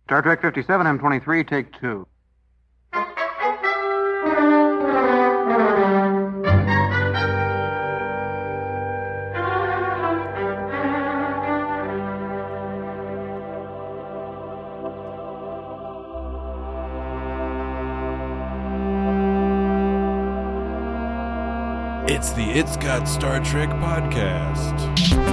Star Trek 57, M23, take 2. It's the It's Got Star Trek podcast.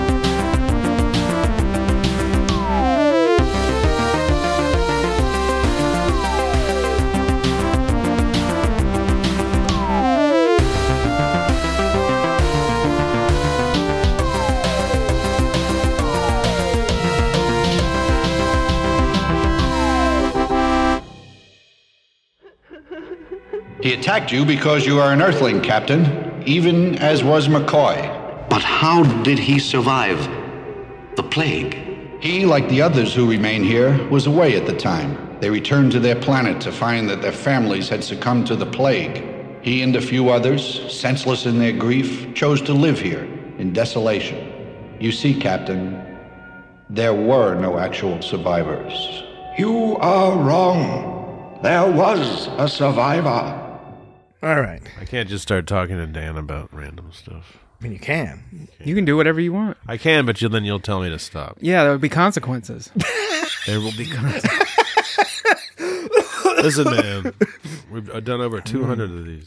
He attacked you because you are an Earthling, Captain, even as was McCoy. But how did he survive the plague? He, like the others who remain here, was away at the time. They returned to their planet to find that their families had succumbed to the plague. He and a few others, senseless in their grief, chose to live here in desolation. You see, Captain, there were no actual survivors. You are wrong. There was a survivor. All right. I can't just start talking to Dan about random stuff. I mean, you can. You can do whatever you want. I can, but then you'll tell me to stop. Yeah, there would be consequences. There will be consequences. Listen, man, we've done over 200 of these.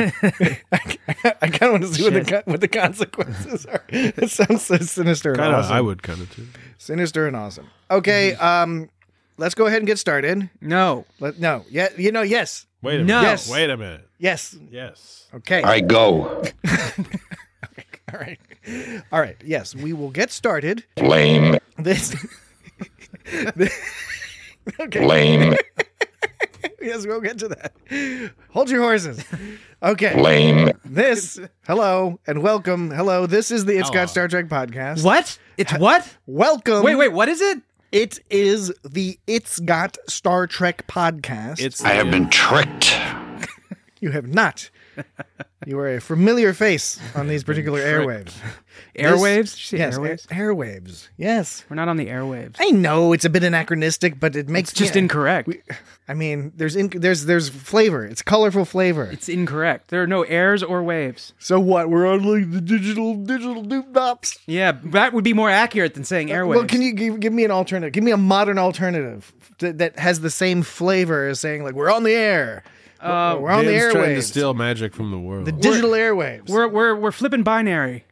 I kind of want to see what the consequences are. It sounds so sinister and Kinda, awesome. I would kind of too. Sinister and awesome. Okay, let's go ahead and get started. No. No. Yeah, yes. Wait a No. minute. Yes. Wait a minute. Yes. Yes. Okay. I go. All right. All right. Yes, we will get started. Flame. This. Okay. Flame. Yes, we'll get to that. Hold your horses. Okay. Flame. Hello, and welcome. Hello, this is the It's Got Star Trek podcast. What? It's what? Welcome. Wait, what is it? It is the It's Got Star Trek podcast. I have been tricked. You have not. You are a familiar face on these particular airwaves. Airwaves? Did you say Yes, airwaves? airwaves. Yes. We're not on the airwaves. I know it's a bit anachronistic, but it makes It's just incorrect. I mean, there's flavor. It's colorful flavor. It's incorrect. There are no airs or waves. So what? We're on like the digital doop dops. Yeah, that would be more accurate than saying airwaves. Well, can you give me an alternative? Give me a modern alternative that has the same flavor as saying like we're on the air. We're on the Dan's trying to airwaves. steal magic from the world. The digital airwaves. We're flipping binary.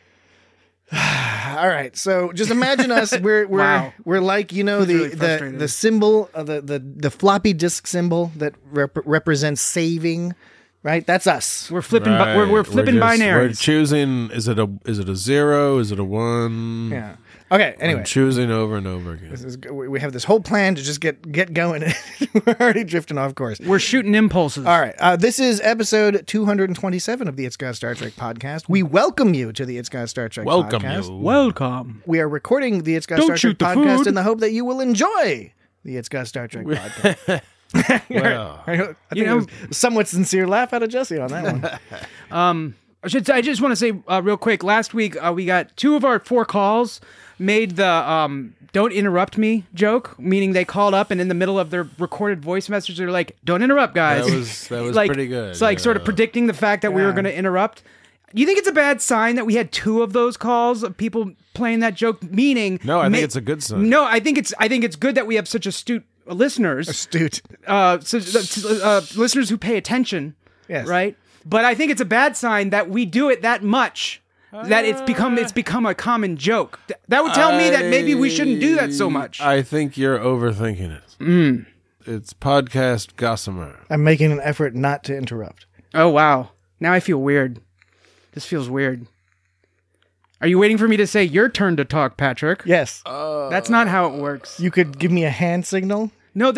All right, so just imagine us. We're Wow. we're like Really the frustrated. symbol the floppy disk symbol that represents saving, right? That's us. We're flipping. Right. We're flipping We're binaries. choosing. Is it a 0? Is it a 1? Yeah. Okay. Anyway, I'm choosing over and over again. we have this whole plan to just get going. We're already drifting off course. We're shooting impulses. All right. This is episode 227 of the It's Got Star Trek podcast. We welcome you to the It's Got Star Trek Welcome podcast. you. Welcome. We are recording the It's Got Don't Star shoot Trek the podcast food. in the hope that you will enjoy the It's Got Star Trek podcast. Well, I think it was a somewhat sincere laugh out of Jesse on that one. I just want to say real quick. Last week we got 2 of our 4 calls made the "Don't interrupt me" joke, meaning they called up and in the middle of their recorded voice message they're like, "Don't interrupt, guys." that was like, pretty good. It's like sort of yeah. predicting the fact that we were Yeah. going to interrupt. Do you think it's a bad sign that we had 2 of those calls of people playing that joke? Meaning, No, I think it's a good sign. No, I think it's good that we have such astute listeners. Astute. Listeners who pay attention. Yes. Right. But I think it's a bad sign that we do it that much. That it's become a common joke. That would tell me that maybe we shouldn't do that so much. I think you're overthinking it. It's podcast gossamer. I'm making an effort not to interrupt. Oh wow! Now I feel weird. This feels weird. Are you waiting for me to say your turn to talk, Patrick? Yes. That's not how it works. You could give me a hand signal. No.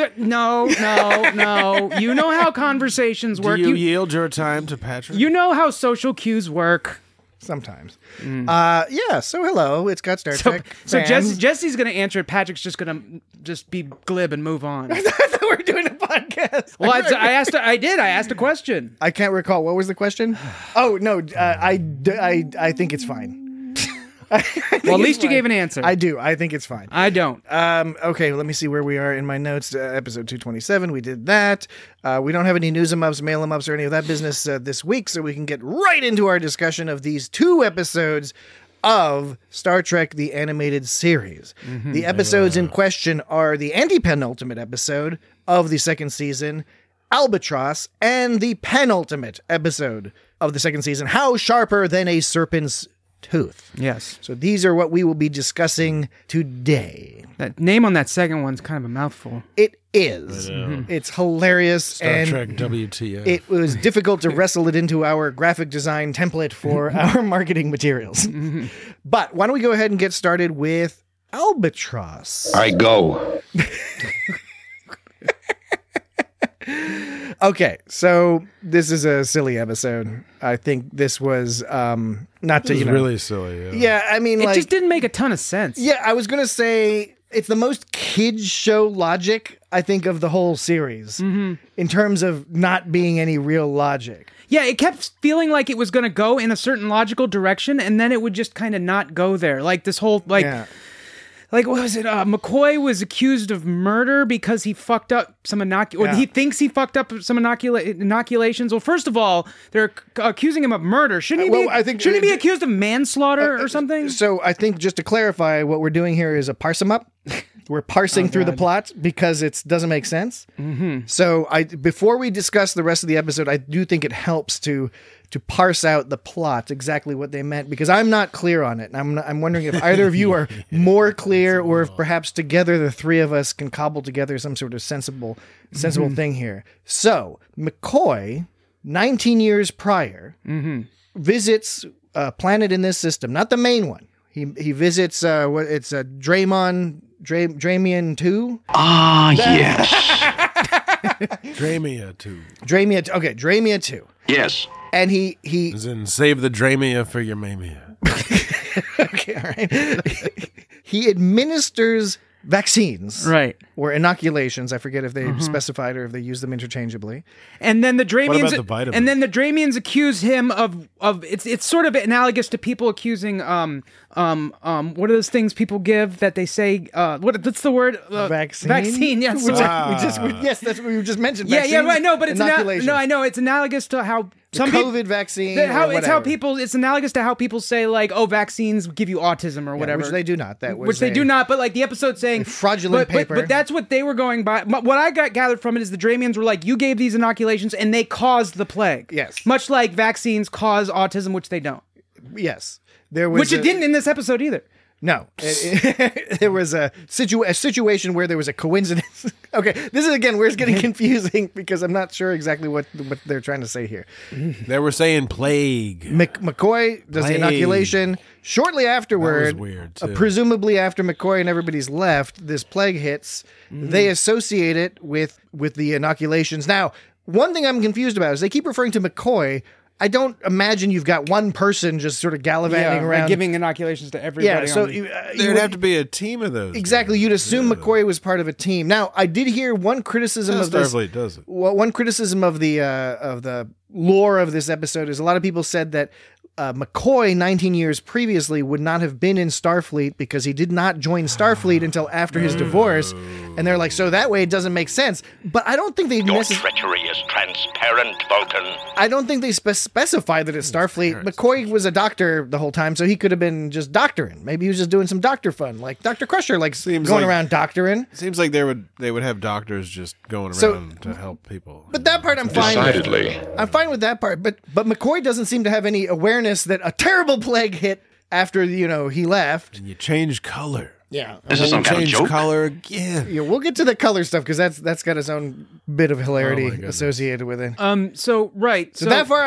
You know how conversations work. Do you yield your time to Patrick? You know how social cues work. Sometimes. Yeah, so hello. It's Got Star So Trek. Jesse's going to answer it. Patrick's just going to just be glib and move on. I thought we were doing a podcast. Well, I asked a question. I can't recall. What was the question? Oh, no. I think it's fine. Well, at least you gave an answer. I do. I think it's fine. I don't. Okay, let me see where we are in my notes. Episode 227, we did that. We don't have any news em ups, mail em ups, or any of that business this week, so we can get right into our discussion of these 2 episodes of Star Trek the Animated Series. The episodes in question are the anti-penultimate episode of the 2nd season, Albatross, and the penultimate episode of the 2nd season, How Sharper Than a Serpent's Tooth. Yes. So these are what we will be discussing today. That name on that second one's kind of a mouthful. It is. It's hilarious. Star Trek WTF. It was difficult to wrestle it into our graphic design template for our marketing materials. But why don't we go ahead and get started with Albatross? I go. Okay, so this is a silly episode. I think this was not to, It was you know. really silly. Yeah. Yeah, I mean, It like. just didn't make a ton of sense. Yeah, I was going to say it's the most kids show logic, I think, of the whole series in terms of not being any real logic. Yeah, it kept feeling like it was going to go in a certain logical direction, and then it would just kind of not go there. Like this whole, Yeah. Like, what was it? McCoy was accused of murder because he fucked up some Yeah. he thinks he fucked up some inoculations. Well, first of all, they're accusing him of murder. Shouldn't he be be accused of manslaughter or something? So I think just to clarify, what we're doing here is a parse 'em up. We're parsing through the plot because it doesn't make sense. So before we discuss the rest of the episode, I do think it helps to parse out the plot, exactly what they meant, because I'm not clear on it. And I'm wondering if either of you are more clear, or if perhaps together the 3 of us can cobble together some sort of sensible thing here. So McCoy, 19 years prior, visits a planet in this system, not the main one. He visits it's a Dramian 2. Ah, yes. Dramia, too. Dramia 2. Yes. And he As in, save the Dramia for your mamia. okay, all right. He administers vaccines, Right. or inoculations. I forget if they specified or if they use them interchangeably. And then the Dramians, about the vitamins? and then the Dramians accuse him of it's sort of analogous to people accusing what are those things people give that they say what's the word Vaccine. yes Yes, that's what we just mentioned. yeah Vaccines, right no but it's inoculation. no I know it's analogous to how The COVID vaccine. it's analogous to how people say, like, oh, vaccines give you autism or whatever, which they do not. That was which they do not. But like the episode saying fraudulent paper. But that's what they were going by. What I gathered from it is the Dramians were like, you gave these inoculations and they caused the plague. Yes. Much like vaccines cause autism, which they don't. Yes, there was Which it didn't in this episode either. No, there was a situation where there was a coincidence. Okay, this is again where it's getting confusing because I'm not sure exactly what they're trying to say here. They were saying plague. McCoy does the inoculation. Shortly afterward, That was weird, too. Presumably after McCoy and everybody's left, this plague hits. They associate it with the inoculations. Now, one thing I'm confused about is they keep referring to McCoy. I don't imagine you've got one person just sort of gallivanting around. Like giving inoculations to everybody. Yeah, so There'd have to be a team of those. exactly. You'd assume McCoy was part of a team. Now, I did hear one criticism of this. Starfleet does it. Well, one criticism of the lore of this episode is a lot of people said that McCoy, 19 years previously, would not have been in Starfleet because he did not join Starfleet until after his divorce. And they're like, so that way it doesn't make sense. But I don't think they Your treachery is transparent, Vulcan. I don't think they specify that it's Starfleet. McCoy was a doctor the whole time, so he could have been just doctoring. Maybe he was just doing some doctor fun, like Dr. Crusher, like Seems going like- around doctoring. Seems like they would have doctors just going around to help people. But that part I'm fine with. Decidedly. I'm fine with that part, but McCoy doesn't seem to have any awareness that a terrible plague hit after he left. And you change color. Yeah, This is some kind of Change joke. color again. yeah. We'll get to the color stuff because that's got its own bit of hilarity Oh my goodness. associated with it. So that far,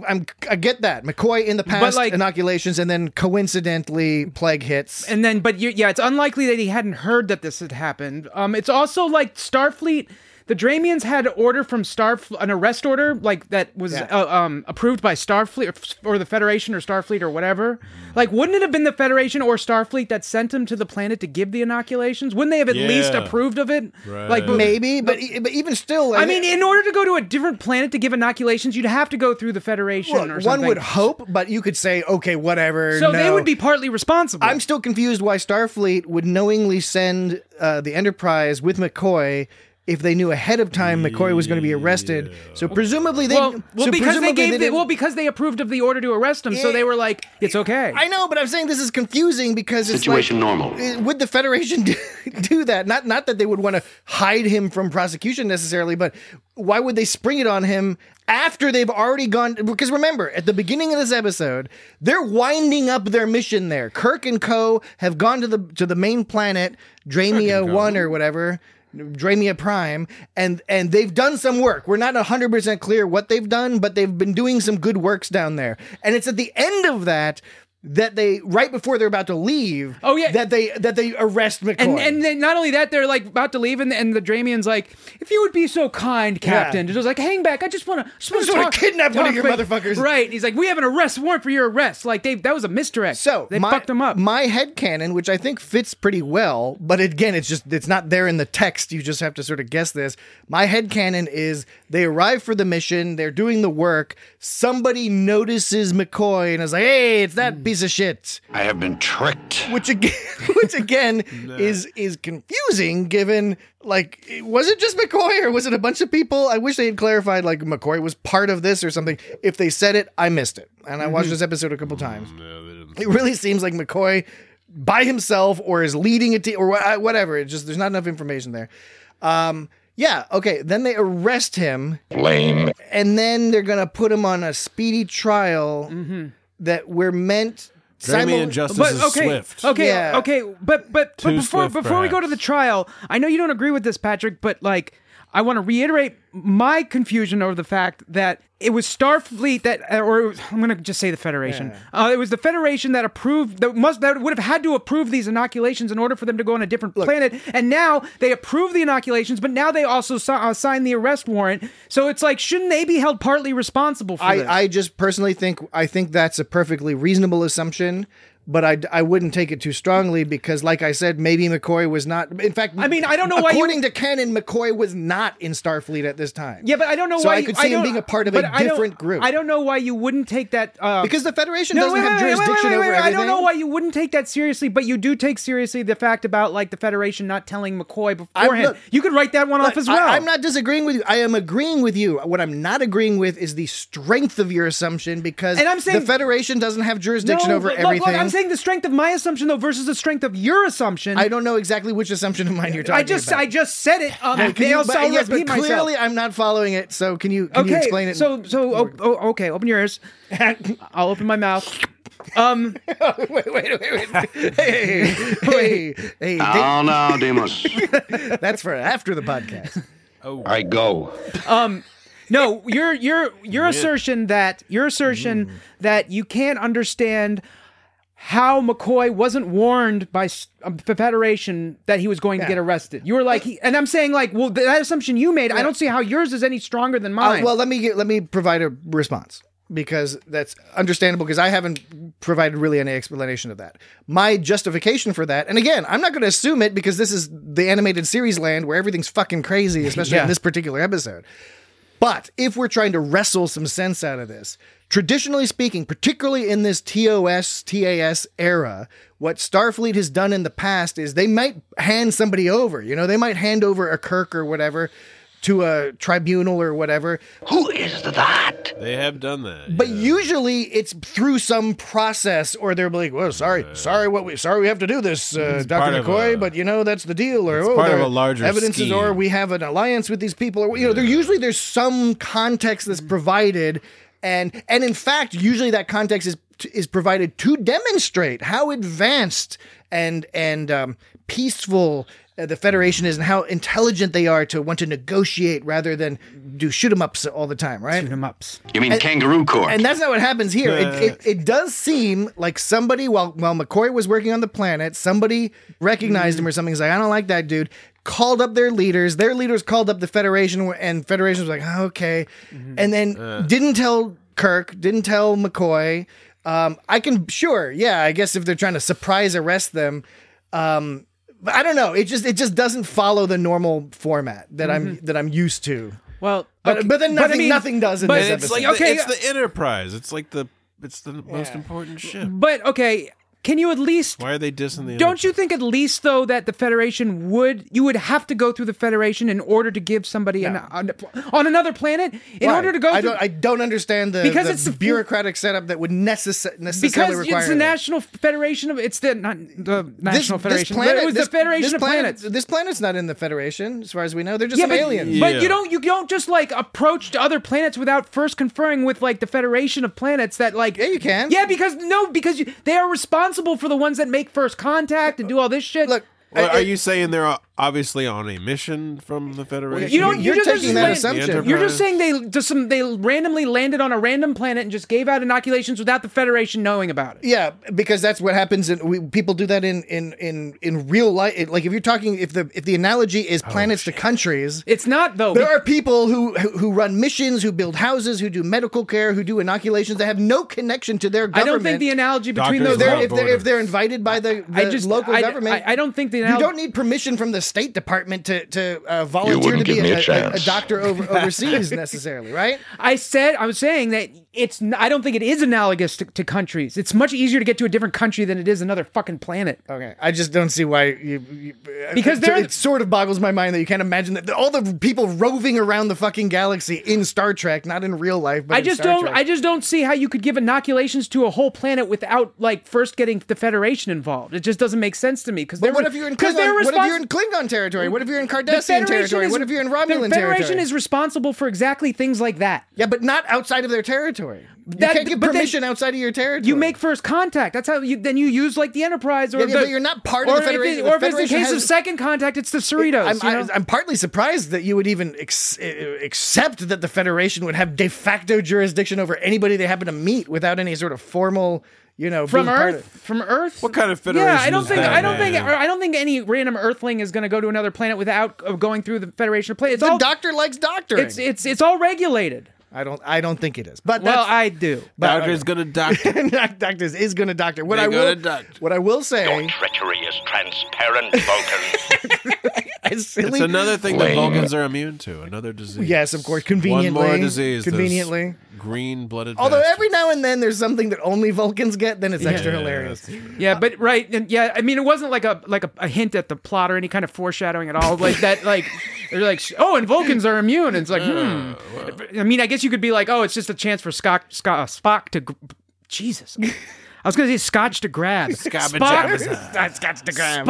I get that McCoy in the past like- inoculations, and then coincidentally plague hits. And then, it's unlikely that he hadn't heard that this had happened. It's also like Starfleet. the Dramians had an order from an arrest order, like that was approved by Starfleet or the Federation or Starfleet or whatever. Like, wouldn't it have been the Federation or Starfleet that sent him to the planet to give the inoculations? Wouldn't they have at least approved of it? Right. Like, Maybe, but even still, I mean, in order to go to a different planet to give inoculations, you'd have to go through the Federation or something. one would hope, but you could say, okay, whatever. So they would be partly responsible. I'm still confused why Starfleet would knowingly send the Enterprise with McCoy if they knew ahead of time McCoy was going to be arrested. So presumably they because they approved of the order to arrest him, so they were like, it's okay. I know, but I'm saying this is confusing because it's Situation normal. Would the Federation do that? Not that they would want to hide him from prosecution necessarily, but why would they spring it on him after they've already gone? Because remember, at the beginning of this episode, they're winding up their mission there. Kirk and co. have gone to the main planet, Dramia 1 or whatever, Dramia Prime, and they've done some work. We're not 100% clear what they've done, but they've been doing some good works down there. And it's at the end of that they, right before they're about to leave, that they arrest McCoy. And then not only that, they're like about to leave, and the Dramian's like, if you would be so kind, Captain. It was like, hang back, I just want to kidnap one of your motherfuckers. Right. And he's like, we have an arrest warrant for your arrest. Like, that was a misdirect. So they fucked him up. My headcanon, which I think fits pretty well, but again, it's not there in the text. You just have to sort of guess this. My headcanon is they arrive for the mission, they're doing the work, somebody notices McCoy and is like, hey, it's that piece of shit. I have been tricked. Which again is confusing given, like, was it just McCoy or was it a bunch of people? I wish they had clarified, like, McCoy was part of this or something. If they said it, I missed it. And I watched this episode a couple times. It really seems like McCoy by himself or is leading a team or whatever. It's just, there's not enough information there. Yeah, okay. Then they arrest him. Lame. And then they're going to put him on a speedy trial that we're meant... Dramian Justice is swift. Okay. But before swift, we go to the trial, I know you don't agree with this, Patrick, but like, I want to reiterate my confusion over the fact that it was Starfleet or I'm going to just say the Federation. Yeah. It was the Federation that approved, that would have had to approve these inoculations in order for them to go on a different planet. And now they approve the inoculations, but now they also sign the arrest warrant. So it's like, shouldn't they be held partly responsible for this? I just personally think that's a perfectly reasonable assumption. But I wouldn't take it too strongly because, like I said, maybe McCoy was not. In fact, I mean, I don't know why. According to canon, McCoy was not in Starfleet at this time. Yeah, but I don't know so why. I could see him being a part of a different group. I don't know why you wouldn't take that because the Federation doesn't have jurisdiction over everything. I don't know why you wouldn't take that seriously, but you do take seriously the fact about like the Federation not telling McCoy beforehand. You could write that one off as well. I'm not disagreeing with you. I am agreeing with you. What I'm not agreeing with is the strength of your assumption because the Federation doesn't have jurisdiction over everything. Look, I'm saying the strength of my assumption though versus the strength of your assumption. I don't know exactly which assumption of mine you're talking about. I just said it. But clearly I'm not following it. So can you explain it? Okay, open your ears. I'll open my mouth. Wait. Hey. Oh, no, Demos. That's for after the podcast. I go. No, your assertion that you can't understand how McCoy wasn't warned by the Federation that he was going to get arrested. You were like, and I'm saying like, well, that assumption you made, I don't see how yours is any stronger than mine. Well, let me provide a response because that's understandable because I haven't provided really any explanation of that. My justification for that, and again, I'm not going to assume it because this is the animated series land where everything's fucking crazy, especially in this particular episode. But if we're trying to wrestle some sense out of this, traditionally speaking, particularly in this TAS era, what Starfleet has done in the past is they might hand somebody over. You know, they might hand over a Kirk or whatever to a tribunal or whatever. Who is that? They have done that. But usually it's through some process or they're like, well, sorry we have to do this, Dr. McCoy, but you know, that's the deal. Or part of a larger evidences scheme. Or we have an alliance with these people. Or, you know, there's some context that's provided. And in fact, usually that context is provided to demonstrate how advanced and peaceful the Federation is and how intelligent they are to want to negotiate rather than do shoot-em-ups all the time, right? Shoot-em-ups. You mean kangaroo court? And that's not what happens here. It does seem like somebody, while McCoy was working on the planet, somebody recognized him or something. He's like, I don't like that dude. called up their leaders called up the Federation, and Federation was like, oh, okay. And then didn't tell Kirk, didn't tell McCoy. I guess if they're trying to surprise arrest them, but I don't know. It just doesn't follow the normal format that I'm used to. Well, but then nothing does in this it's episode. like it's the Enterprise. It's like the most important ship. But okay, can you at least? Why are they dissing the? Don't you think at least though that the Federation you would have to go through the Federation in order to give somebody on another planet in order to go? I don't understand the bureaucratic setup that would necessarily because require it's the National Federation of National Federation. But it was the Federation of Planets. This planet's not in the Federation, as far as we know. They're just some aliens. But you don't just like approach to other planets without first conferring with like the Federation of Planets that like. Yeah, you can. Yeah, because they are responsible for the ones that make first contact and do all this shit. Look, are you saying they're obviously on a mission from the Federation? You're taking that assumption. You're just saying they randomly landed on a random planet and just gave out inoculations without the Federation knowing about it. Yeah, because that's what happens. People do that in real life. Like if you're talking, if the analogy is planets to countries, it's not though. There are people who run missions, who build houses, who do medical care, who do inoculations that have no connection to their government. I don't think the analogy between those. If they're invited by the local government, I don't think the. You don't need permission from the State Department to volunteer to be a doctor overseas necessarily, right? I was saying that I don't think it is analogous to countries. It's much easier to get to a different country than it is another fucking planet. Okay, I just don't see why because it sort of boggles my mind that you can't imagine that all the people roving around the fucking galaxy in Star Trek, not in real life. But I just don't see how you could give inoculations to a whole planet without like first getting the Federation involved. It just doesn't make sense to me because what if you're in Klingon territory? What if you're in Cardassian territory? What if you're in Romulan territory? The Federation is responsible for exactly things like that. Yeah, but not outside of their territory. You can't give permission outside of your territory. You make first contact. That's how you use like the Enterprise or but you're not part of the Federation. Or if it's the case of second contact, it's the Cerritos. I'm partly surprised that you would even accept that the Federation would have de facto jurisdiction over anybody they happen to meet without any sort of formal. From Earth. What kind of Federation? Yeah, I don't think any random Earthling is going to go to another planet without going through the Federation of Planets. The Doctor likes doctoring. It's all regulated. I don't think it is. But I do. Doctor's going to doctor. Doctors is going to doctor. What I will say. Your treachery is transparent, Vulcan. It's another thing that Vulcans are immune to. Another disease. Yes, of course. Conveniently. One more disease. Conveniently. Green-blooded. Although bastards. every now and then there's something that only Vulcans get, then it's extra hilarious. Yeah, but right, and I mean, it wasn't like a hint at the plot or any kind of foreshadowing at all. Like that, like they're like, oh, and Vulcans are immune. And it's like, I mean, I guess you could be like, oh, it's just a chance for Spock to. Jesus. I was going to say Scotch to grab. Scotch to grab.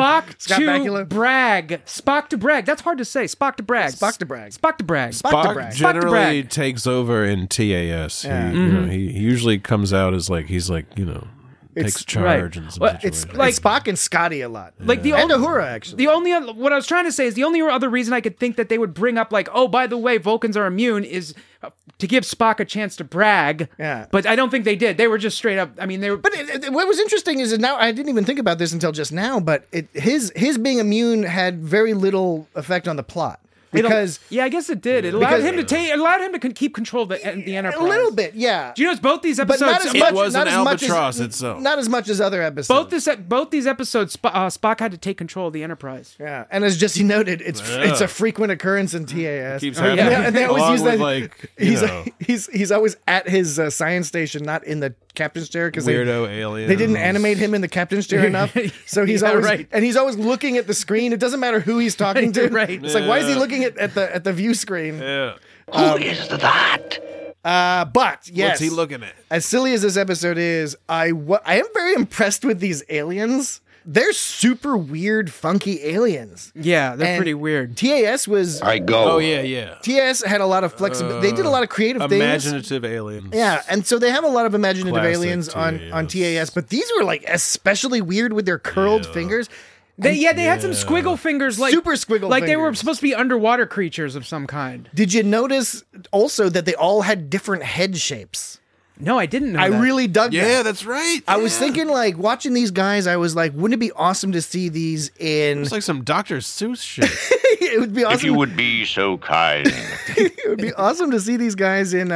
Spock to brag. That's hard to say. Spock to brag. Spock generally takes over in TAS. Yeah. He usually comes out as like takes charge in some situations. It's like Spock and Scotty a lot. Like the and Uhura, actually. What I was trying to say is the only other reason I could think that they would bring up like, oh, by the way, Vulcans are immune is to give Spock a chance to brag. Yeah. But I don't think they did. They were just straight up. I mean, they were. But what was interesting is that now I didn't even think about this until just now. But his being immune had very little effect on the plot. Because I guess it did. It allowed him to keep control of the Enterprise. A little bit, yeah. Do you notice both these episodes? But not as much, it was an albatross itself. Not as much as other episodes. Both these episodes, Spock had to take control of the Enterprise. Yeah, and as Jesse noted, it's a frequent occurrence in TAS. Keeps happening. And they always use that. Like, he's always at his science station, not in the captain's chair because weirdo alien. They didn't animate him in the captain's chair enough, so he's he's always looking at the screen. It doesn't matter who he's talking to. Right. It's like, why is he looking at the view screen? Yeah. Who is that? But yes, what's he looking at? As silly as this episode is, I am very impressed with these aliens. They're super weird, funky aliens. Yeah, they're pretty weird. TAS was... I go. Oh, yeah. TAS had a lot of flexibility. They did a lot of creative things. Imaginative aliens. Yeah, and so they have a lot of imaginative Classic aliens on TAS, but these were like especially weird with their curled fingers. They had some squiggle fingers, like super squiggle like fingers. They were supposed to be underwater creatures of some kind. Did you notice also that they all had different head shapes? No, I didn't know I that. really dug that. Yeah, that's right. I was thinking, like, watching these guys, I was like, wouldn't it be awesome to see these in... It's like some Dr. Seuss shit. It would be awesome. If you would be so kind. It would be awesome to see these guys in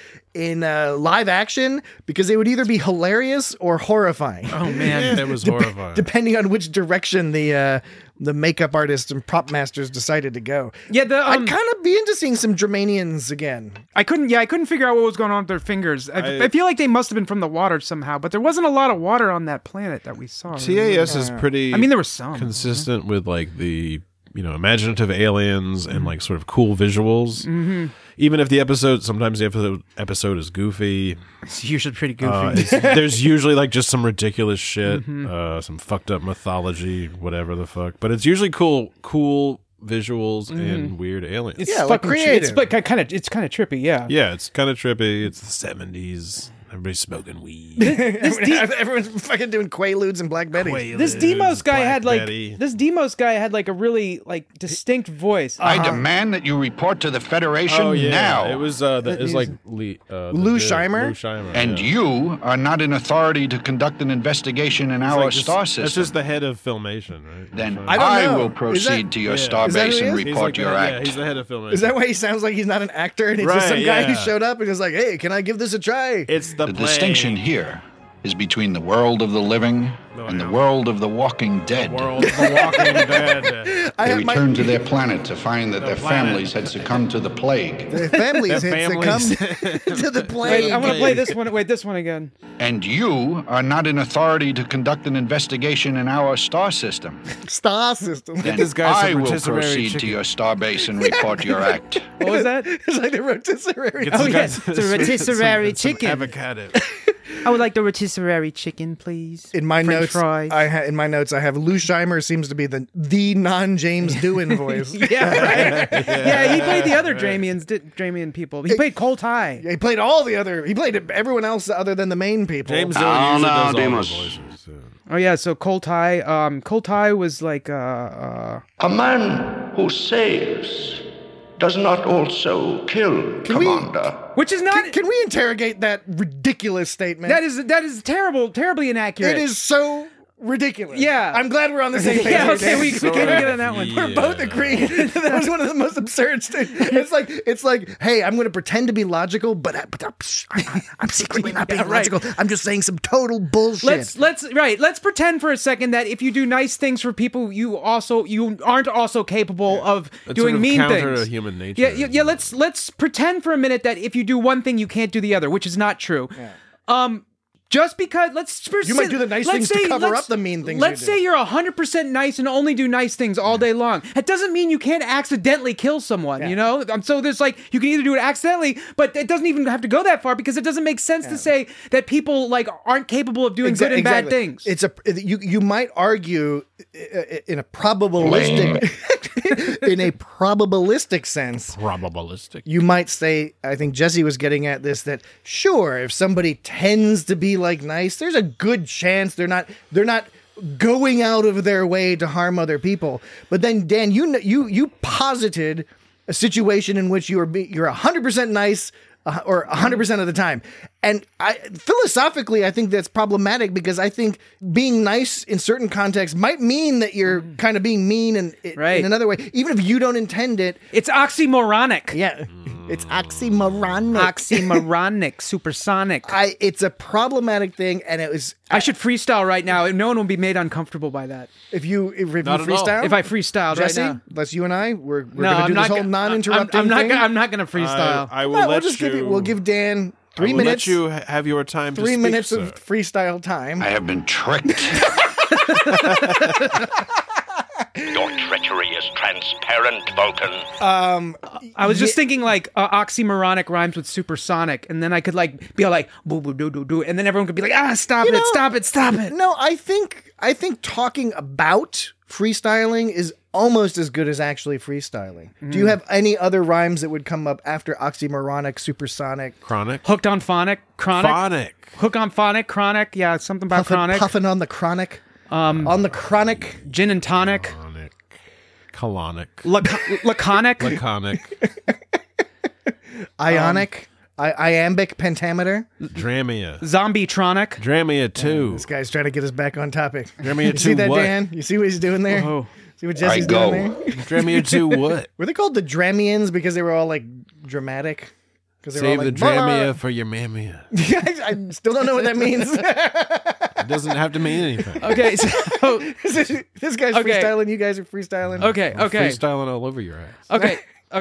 live action, because they would either be hilarious or horrifying. Oh man, It was horrifying. Depending on which direction the makeup artists and prop masters decided to go. yeah. I'd kind of be into seeing some Germanians again. I couldn't figure out what was going on with their fingers. I feel like they must have been from the water somehow, but there wasn't a lot of water on that planet that we saw. TAS is pretty. I mean, there was some consistent with like the imaginative aliens and like sort of cool visuals. Mm-hmm. Even if sometimes the episode is goofy. It's usually pretty goofy. There's usually like just some ridiculous shit, some fucked up mythology, whatever the fuck. But it's usually cool visuals and weird aliens. It's Yeah, like fucking creative. It's kind of trippy. Yeah. Yeah, it's kind of trippy. It's the 70s. Everybody's smoking weed. Everyone's fucking doing Quaaludes and Black Betty. This Demos guy Black had like Betty. a really like distinct voice. I demand that you report to the Federation Oh yeah, now. it was like Lou Scheimer? Lou Scheimer, And yeah. you are not in authority to conduct an investigation in our star system. That's just the head of Filmation, right? Then I don't know. will Is proceed that- to your Yeah. star Is that base who he and is? He's report like your the, act. Yeah, he's the head of Filmation. Is that why he sounds like he's not an actor and he's just some Right, guy who yeah. showed up and was like, hey, can I give this a try? It's the The distinction here is between the world of the living and the world of the walking dead. world of the Walking Dead. I They have my returned to their planet to find that their planet. families had succumbed to the plague. the families Their had families. succumbed to the Wait, plague. I want to play this one. Wait, this one again. And you are not in authority to conduct an investigation in our star system. Star system. Then this guy some I will rotisserie proceed to chicken. your star base and report your act. What was that? It's like the rotisserie. Get Oh, some yeah, guys- it's a rotisserie some chicken. avocado. I would like the rotisserie chicken, please. In my French notes, fries. I have Lou Scheimer seems to be the non-James Doohan voice. Yeah, right. Yeah, he played the other Dramian people. He played Colt High. He played he played everyone else other than the main people. James Oh, Dillon usually no, does all the Demos. voices. Yeah. Oh yeah, so Colt High. Colt High was like A man who saves does not also kill, Commander. which is not. Can we interrogate that ridiculous statement? That is terribly inaccurate. It is so ridiculous. Yeah. I'm glad we're on the same page. Yeah, okay, Dan. we can't get on that one. Yeah. We're both agreeing. That was one of the most absurd statements. It's like, hey, I'm going to pretend to be logical, but I'm secretly not being Yeah, right. logical. I'm just saying some total bullshit. Let's pretend for a second that if you do nice things for people, you aren't also capable of That's doing sort of mean counter things. to human nature. Yeah. Let's pretend for a minute that if you do one thing, you can't do the other, which is not true. Just because You might do the nice things to cover up the mean things you Let's do. say you're 100% nice and only do nice things all day long. That doesn't mean you can't accidentally kill someone, you know? So there's like, you can either do it accidentally, but it doesn't even have to go that far because it doesn't make sense to say that people like aren't capable of doing good and bad things. It's you might argue in a probabilistic sense. Probabilistic. You might say, I think Jesse was getting at this, that sure, if somebody tends to be like nice, there's a good chance they're not going out of their way to harm other people. But then, Dan, you posited a situation in which you're 100% nice or 100% of the time. And philosophically, I think that's problematic because I think being nice in certain contexts might mean that you're kind of being mean in another way, even if you don't intend it. It's oxymoronic. Yeah, it's oxymoronic. Oxymoronic, supersonic. It's a problematic thing, and it was. I should freestyle right now. No one will be made uncomfortable by that. If you Not at all. freestyle, If I freestyled Jesse, right now. that's you and I. We're No, gonna do I'm this not whole gonna- non-interrupting I'm not thing. I'm not gonna freestyle. I will No, let we'll just you. we'll give Dan I will 3 minutes. Let you have your time. 3 to minutes speak, of sir. freestyle time. I have been tricked. Your treachery is transparent, Vulcan. I was just thinking like oxymoronic rhymes with supersonic, and then I could like be all like boo boo doo doo doo, and then everyone could be like stop it, stop it, stop it. No, I think talking about freestyling is almost as good as actually freestyling. Do you have any other rhymes that would come up after oxymoronic, supersonic? Chronic. Hooked on phonic, chronic, Phonic. hook on phonic, chronic. Yeah, something about chronic. Puffing on the chronic. On the chronic. Gin and tonic, Colonic. laconic, Laconic. Ionic. Iambic pentameter. Dramia. Zombie-tronic. Dramia 2. This guy's trying to get us back on topic. Dramia 2 You see that, what? Dan? You see what he's doing there? Oh. See what Jesse's I go. doing there? Dramia 2 what? Were they called the Dramians because they were all like dramatic? Because Save the Dramia for your mamia. I still don't know what that means. It doesn't have to mean anything. Okay, so This guy's Okay. freestyling. You guys are freestyling. okay. Freestyling all over your ass. Okay.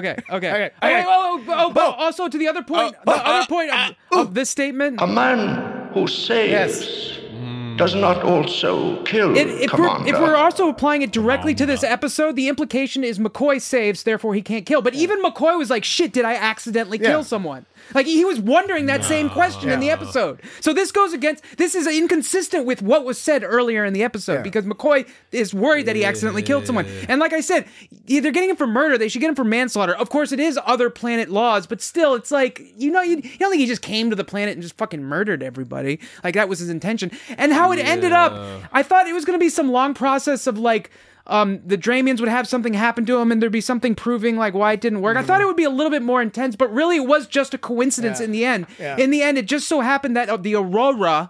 But also to the other point, of this statement. A man who saves does not also kill, If we're also applying it directly to this episode, the implication is McCoy saves, therefore he can't kill. But even McCoy was like, shit, did I accidentally kill someone? Like, he was wondering that same question in the episode. So this is inconsistent with what was said earlier in the episode, because McCoy is worried that he accidentally killed someone. And like I said, they're getting him for murder. They should get him for manslaughter. Of course, it is other planet laws, but still, it's like, you don't think he just came to the planet and just fucking murdered everybody. Like, that was his intention. And how it ended up, I thought it was going to be some long process of like, the Dramians would have something happen to him and there'd be something proving like why it didn't work. I thought it would be a little bit more intense, but really it was just a coincidence in the end. Yeah. In the end, it just so happened that the Aurora,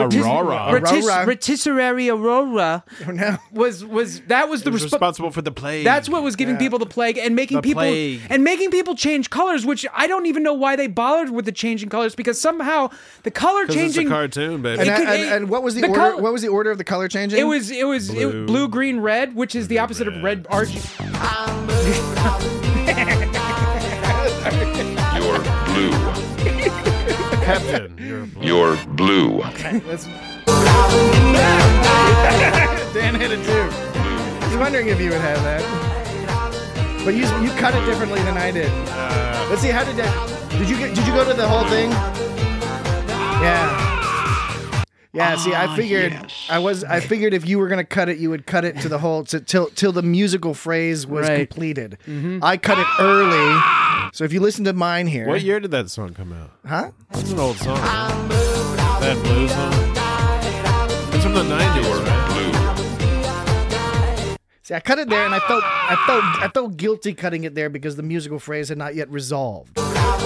rotisserie Aurora was responsible for the plague. That's what was giving people the plague and making people change colors, which I don't even know why they bothered with the changing colors, because somehow the color changing it's a cartoon, baby. And what was the order? What was the order of the color changing? It was blue, green, red, which is the opposite of red. RG. You're blue. Captain, You're blue. Dan hit it too. I was wondering if you would have that, but you cut it differently than I did. Let's see, how did that? Did you go to the whole thing? Yeah. See, I figured I figured if you were gonna cut it, you would cut it to the whole till the musical phrase was completed. Mm-hmm. I cut it early, so if you listen to mine here. What year did that song come out? Huh? It's an old song. Right? That blues song. It's from the 90s, right? See, I cut it there, and I felt guilty cutting it there because the musical phrase had not yet resolved.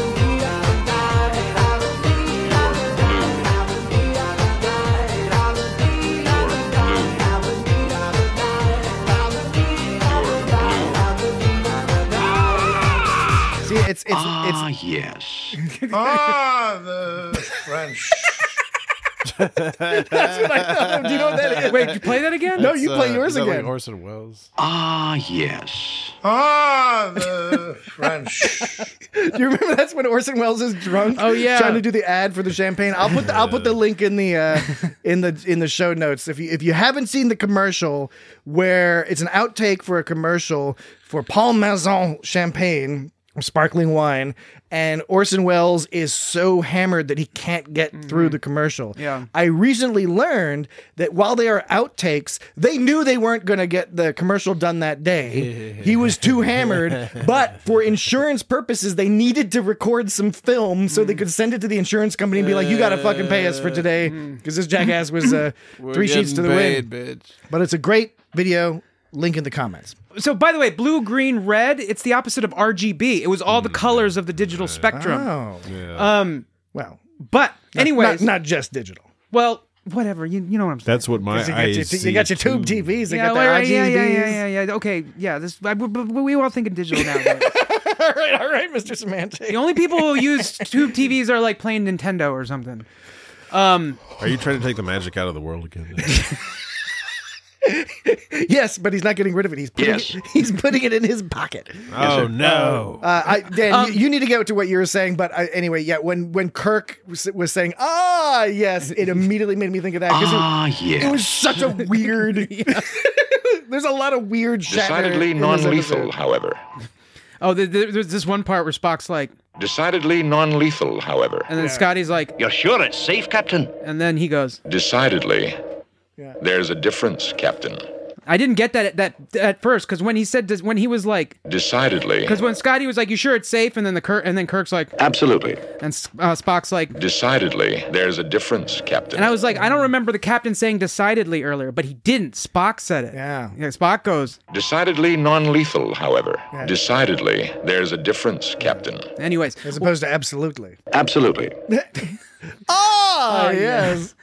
See, it's yes. The French. That's what I thought. Do you know what that is? Wait, did you play that again? No, you play yours is that again. Like Orson Welles. Yes. The French. Do you remember that's when Orson Welles is drunk? Oh yeah, trying to do the ad for the champagne. I'll put the link in the in the show notes. If you haven't seen the commercial, where it's an outtake for a commercial for Paul Maison champagne, sparkling wine, and Orson Welles is so hammered that he can't get through the commercial. Yeah. I recently learned that while they are outtakes, they knew they weren't going to get the commercial done that day. He was too hammered, but for insurance purposes, they needed to record some film so they could send it to the insurance company and be like, you got to fucking pay us for today, because this jackass was 3 sheets to the wind. Bitch. But it's a great video. Link in the comments. So, by the way, blue, green, red, it's the opposite of RGB. It was all the colors of the digital spectrum. Oh. Yeah. Well. But, anyways. Not just digital. Well, whatever. You know what I'm saying. That's what my eyes see. You got your tube TVs. They got the right, RGBs. yeah. Okay, yeah. We all think in digital now. All right, Mr. Semantic. The only people who use tube TVs are like playing Nintendo or something. Are you trying to take the magic out of the world again? Yes, but he's not getting rid of it. He's putting it in his pocket. Oh no! Dan, you need to get to what you were saying. But anyway, yeah. When Kirk was saying, yes, it immediately made me think of that because yes. it was such a weird. There's a lot of weird. Decidedly non-lethal, however. Oh, there's this one part where Spock's like, Decidedly non-lethal, however. And then Scotty's like, You're sure it's safe, Captain? And then he goes, Decidedly. Yeah. There's a difference, Captain. I didn't get that at first because when he said when he was like Decidedly. because when Scotty was like, "You sure it's safe?" and then Kirk's like, Absolutely. and Spock's like, Decidedly. There's a difference, Captain. and I was like, I don't remember the captain saying decidedly earlier, but he didn't. Spock said it. Yeah. Spock goes. Decidedly non-lethal, however. Decidedly. There's a difference, Captain. Anyways, As opposed to absolutely. Absolutely. Yes.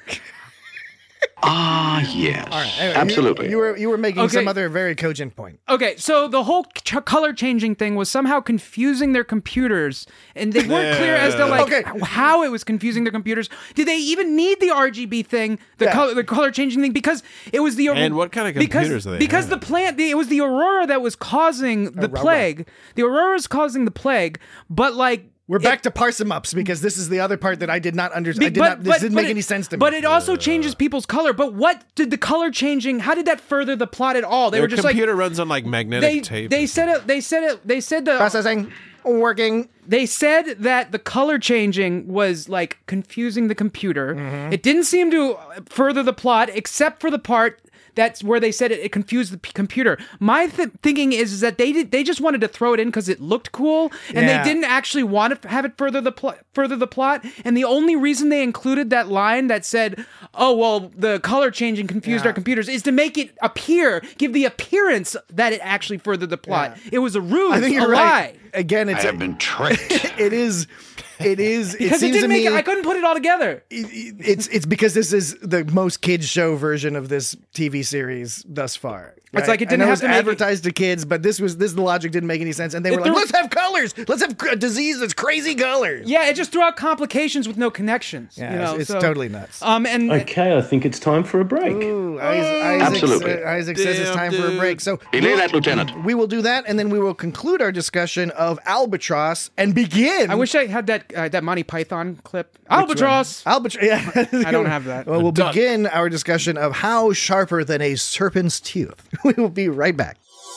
Ah, yes. Anyway, Absolutely. You were making Okay. some other very cogent point. okay, so the whole color changing thing was somehow confusing their computers, and they weren't clear as to like Okay. how it was confusing their computers. Did they even need the RGB thing, the color changing thing? Because it was the And what kind of computers do they because have? it was the Aurora that was causing the plague. The Aurora's causing the plague, but like. We're back to parse them ups because this is the other part that I did not understand. This didn't make any sense to me. But it also changes people's color. But what did the color changing? How did that further the plot at all? They Their were just computer runs on like magnetic tape. They said the processing working. they said that the color changing was like confusing the computer. Mm-hmm. It didn't seem to further the plot except for the part that's where they said it confused the computer. My thinking is that they just wanted to throw it in because it looked cool, and they didn't actually want to have it further the plot. And the only reason they included that line that said, "Oh well, the color changing confused our computers," is to make it give the appearance that it actually furthered the plot. Yeah. It was a ruse, I think you're a lie. right. Again, I it's have been tricked. it is. Because it seems to me I couldn't put it all together. it's because this is the most kids show version of this TV series thus far. It's like it didn't I know have it was to make advertised to kids, but this the logic didn't make any sense, and they were like, "Let's have colors. Let's have a disease that's crazy colors." Yeah, it just threw out complications with no connections. Yeah, it's totally nuts. And Okay, I think it's time for a break. Ooh, Absolutely. Isaac says it's time for a break. So Belay that, Lieutenant. we will do that, and then we will conclude our discussion of Albatross and begin. I wish I had that Monty Python clip. Albatross. Albatross. Yeah, I don't have that. Well, we'll begin our discussion of how sharper than a serpent's tooth. We will be right back.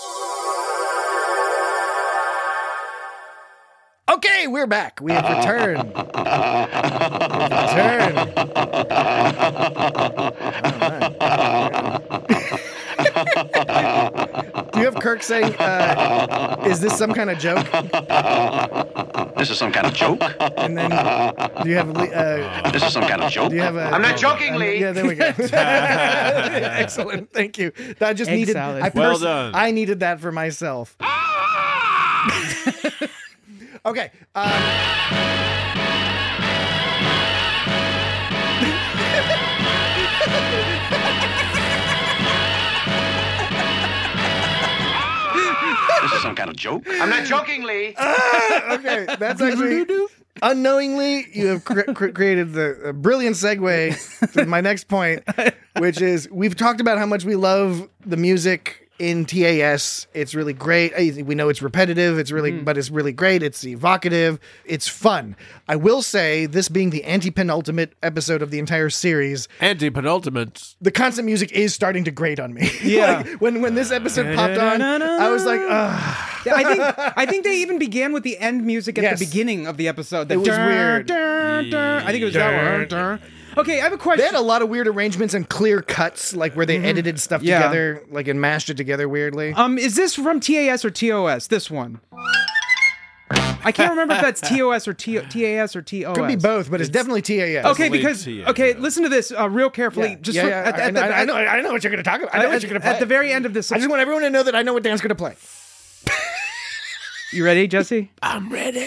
Okay, we're back. We have returned. Do you have Kirk saying, is this some kind of joke? This is some kind of joke? And then do you have This is some kind of joke? do you have a I'm not joking, Lee. Yeah, there we go. Excellent. Thank you. I just Egg needed salad. Well done. I needed that for myself. Okay. This is some kind of joke? I'm not joking, Lee. Okay, that's actually unknowingly you have created the brilliant segue to my next point, which is we've talked about how much we love the music in TAS. It's really great. We know it's repetitive. It's really, but it's really great. It's evocative. It's fun. I will say, this being the anti-penultimate episode of the entire series, Anti-penultimate. the constant music is starting to grate on me. Yeah. Like, when this episode popped on, I was like, ugh. Yeah, I think they even began with the end music at Yes. the beginning of the episode. It was weird. I think it was that one. Okay, I have a question. They had a lot of weird arrangements and clear cuts, like where they edited stuff Yeah. together, like and mashed it together weirdly. Is this from TAS or TOS? This one. I can't remember if that's TOS or TAS or TOS. Could be both, but it's definitely TAS. Okay, Late because TAS. listen to this real carefully. Just for- at the- I know what you're going to talk about. I know what you're going to play. At the very end of this, I just want everyone to know that I know what Dan's going to play. you ready, Jesse? I'm ready.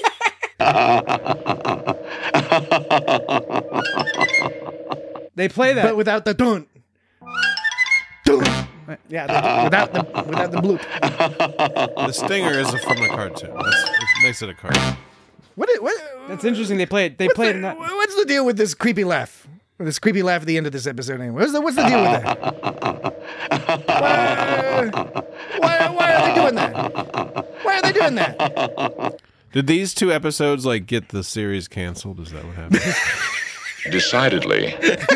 They play that. But without the dun. Dun. Yeah, without the bloop. The stinger is from a cartoon. It makes it a cartoon. What? That's interesting. They play it. They play it in that. What's the deal with this creepy laugh? This creepy laugh at the end of this episode. Anyway, what's the deal with that? Why are they doing that? Why are they doing that? Did these two episodes like get the series canceled? Is that what happened? Decidedly.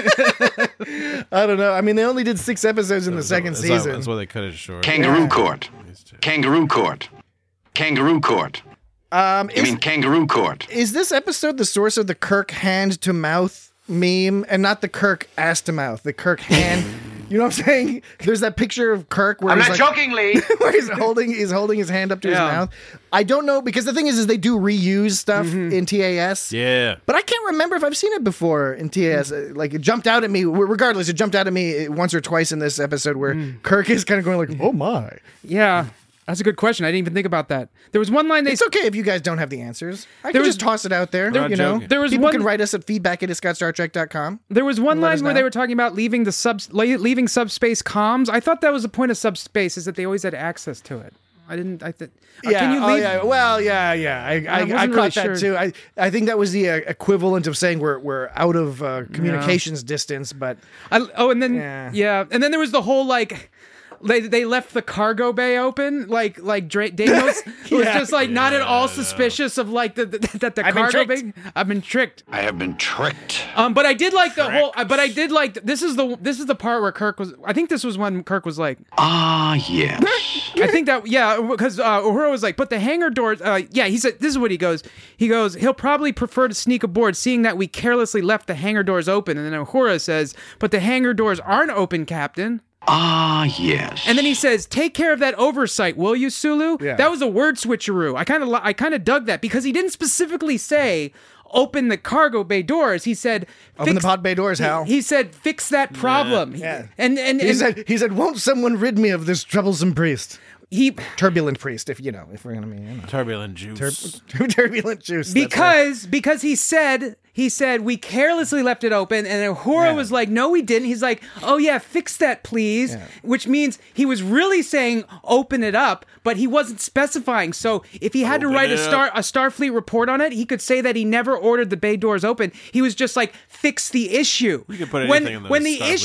I don't know. I mean, they only did 6 episodes in the second season. That's why they cut it short. Kangaroo court. Kangaroo court. Kangaroo court. You mean kangaroo court? Is this episode the source of the Kirk hand to mouth meme, and not the Kirk ass to mouth? The Kirk hand. You know what I'm saying? There's that picture of Kirk where I'm he's not like, joking, Lee. where he's holding his hand up to his mouth. I don't know, because the thing is they do reuse stuff in TAS. Yeah. But I can't remember if I've seen it before in TAS. Like, it jumped out at me. Regardless, it jumped out at me once or twice in this episode where Kirk is kind of going like, oh my. Yeah. That's a good question. I didn't even think about that. There was one line It's okay if you guys don't have the answers. I can just toss it out there. You know, people can write us at feedback@iscottstartrek.com. There was one line where they were talking about leaving subspace comms. I thought that was the point of subspace, is that they always had access to it. Can you leave? Well, yeah. I caught that too. I think that was the equivalent of saying we're out of communications distance, but and then there was the whole like. They left the cargo bay open, like Deimos was just like not at all suspicious of like the cargo bay. I've been tricked. I have been tricked. But I did like the whole. But I did like this is the part where Kirk was. I think this was when Kirk was like, yes. I think that because Uhura was like, but the hangar doors. He said this is what he goes. He goes, he'll probably prefer to sneak aboard, seeing that we carelessly left the hangar doors open. And then Uhura says, but the hangar doors aren't open, Captain. Yes. And then he says, take care of that oversight, will you, Sulu? Yeah. That was a word switcheroo. I kind of dug that because he didn't specifically say open the cargo bay doors. He said open the pod bay doors, Hal. He said fix that problem. Yeah. And he said won't someone rid me of this troublesome priest? Turbulent priest, if we're gonna be turbulent juice. Turbulent juice. Because he said we carelessly left it open, and Uhura was like, no, we didn't. He's like, oh yeah, fix that, please. Yeah. Which means he was really saying open it up, but he wasn't specifying. So if he had to write a Starfleet report on it, he could say that he never ordered the bay doors open. He was just like, fix the issue. You could put anything in the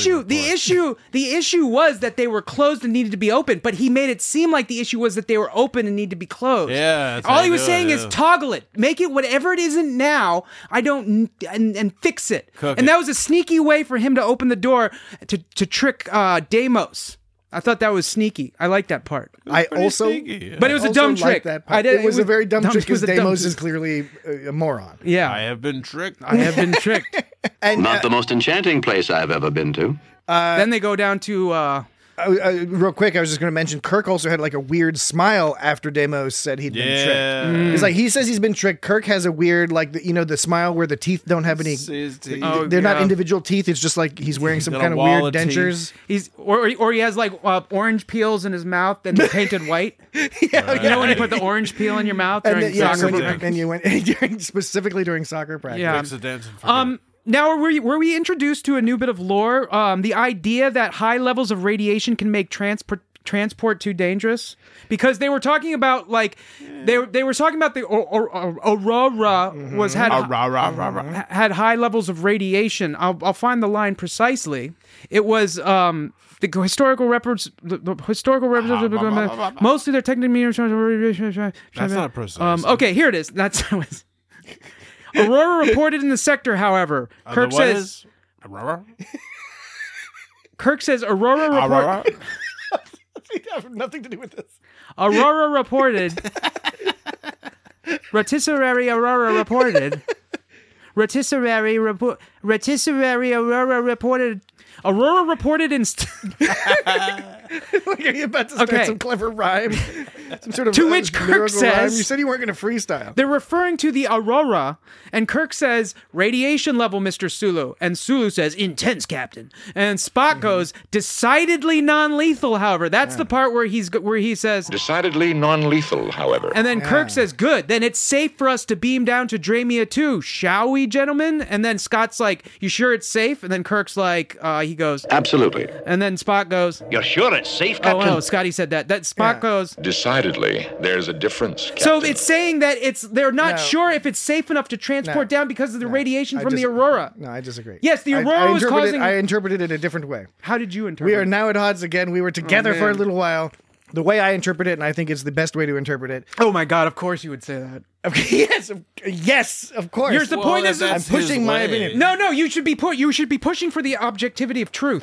the issue was that they were closed and needed to be open, but he made it seem like the issue was that they were open and need to be closed. Yeah. All he was saying is toggle it, make it whatever it isn't now. And fix it. And that was a sneaky way for him to open the door to trick Deimos. I thought that was sneaky. I like that part. But it was a dumb trick. It was a very dumb trick because Deimos is clearly a moron. Yeah, I have been tricked. And not the most enchanting place I've ever been to. Then they go down to. Real quick, I was just going to mention Kirk also had like a weird smile after Deimos said he'd been tricked. It's like he says he's been tricked. Kirk has a weird the smile where the teeth don't have any. They're not individual teeth. It's just like he's wearing some kind of weird dentures. Or he has like orange peels in his mouth and they're painted white. When you put the orange peel in your mouth during soccer practice. And you went specifically during soccer practice. Yeah. Now, were we introduced to a new bit of lore? The idea that high levels of radiation can make transport too dangerous? Because they were talking about they were talking about the Aurora had high levels of radiation. I'll find the line precisely. It was the historical records. Mostly they're technically That's not precise. Okay, here it is. Aurora reported in the sector, however. Kirk says Aurora? Kirk says Aurora report. I have nothing to do with this. Aurora reported. Rotisserie Aurora reported. Rotisserie Aurora reported. Aurora reported in. Are you about to start some clever rhyme? Some sort of to which Kirk says, rhyme? You said you weren't going to freestyle. They're referring to the Aurora, and Kirk says, radiation level, Mr. Sulu. And Sulu says, intense, Captain. And Spock goes, decidedly non-lethal, however. That's the part where he says... Decidedly non-lethal, however. And then Kirk says, good, then it's safe for us to beam down to Dramia 2, shall we, gentlemen? And then Scott's like, you sure it's safe? And then Kirk's like, he goes... Absolutely. And then Spock goes... You're sure it's safe, Captain? Oh, no, Scotty said that. That Spock goes... Decidedly, there's a difference, Captain. So it's saying that they're not sure if it's safe enough to transport down because of the radiation from the Aurora. No, I disagree. Yes, the Aurora was causing... I interpreted it a different way. How did you interpret it? We are now at odds again. We were together for a little while. The way I interpret it, and I think it's the best way to interpret it. Oh my God, of course you would say that. Okay, yes, of course. Point is I'm pushing my opinion. No, you should be pushing for the objectivity of truth.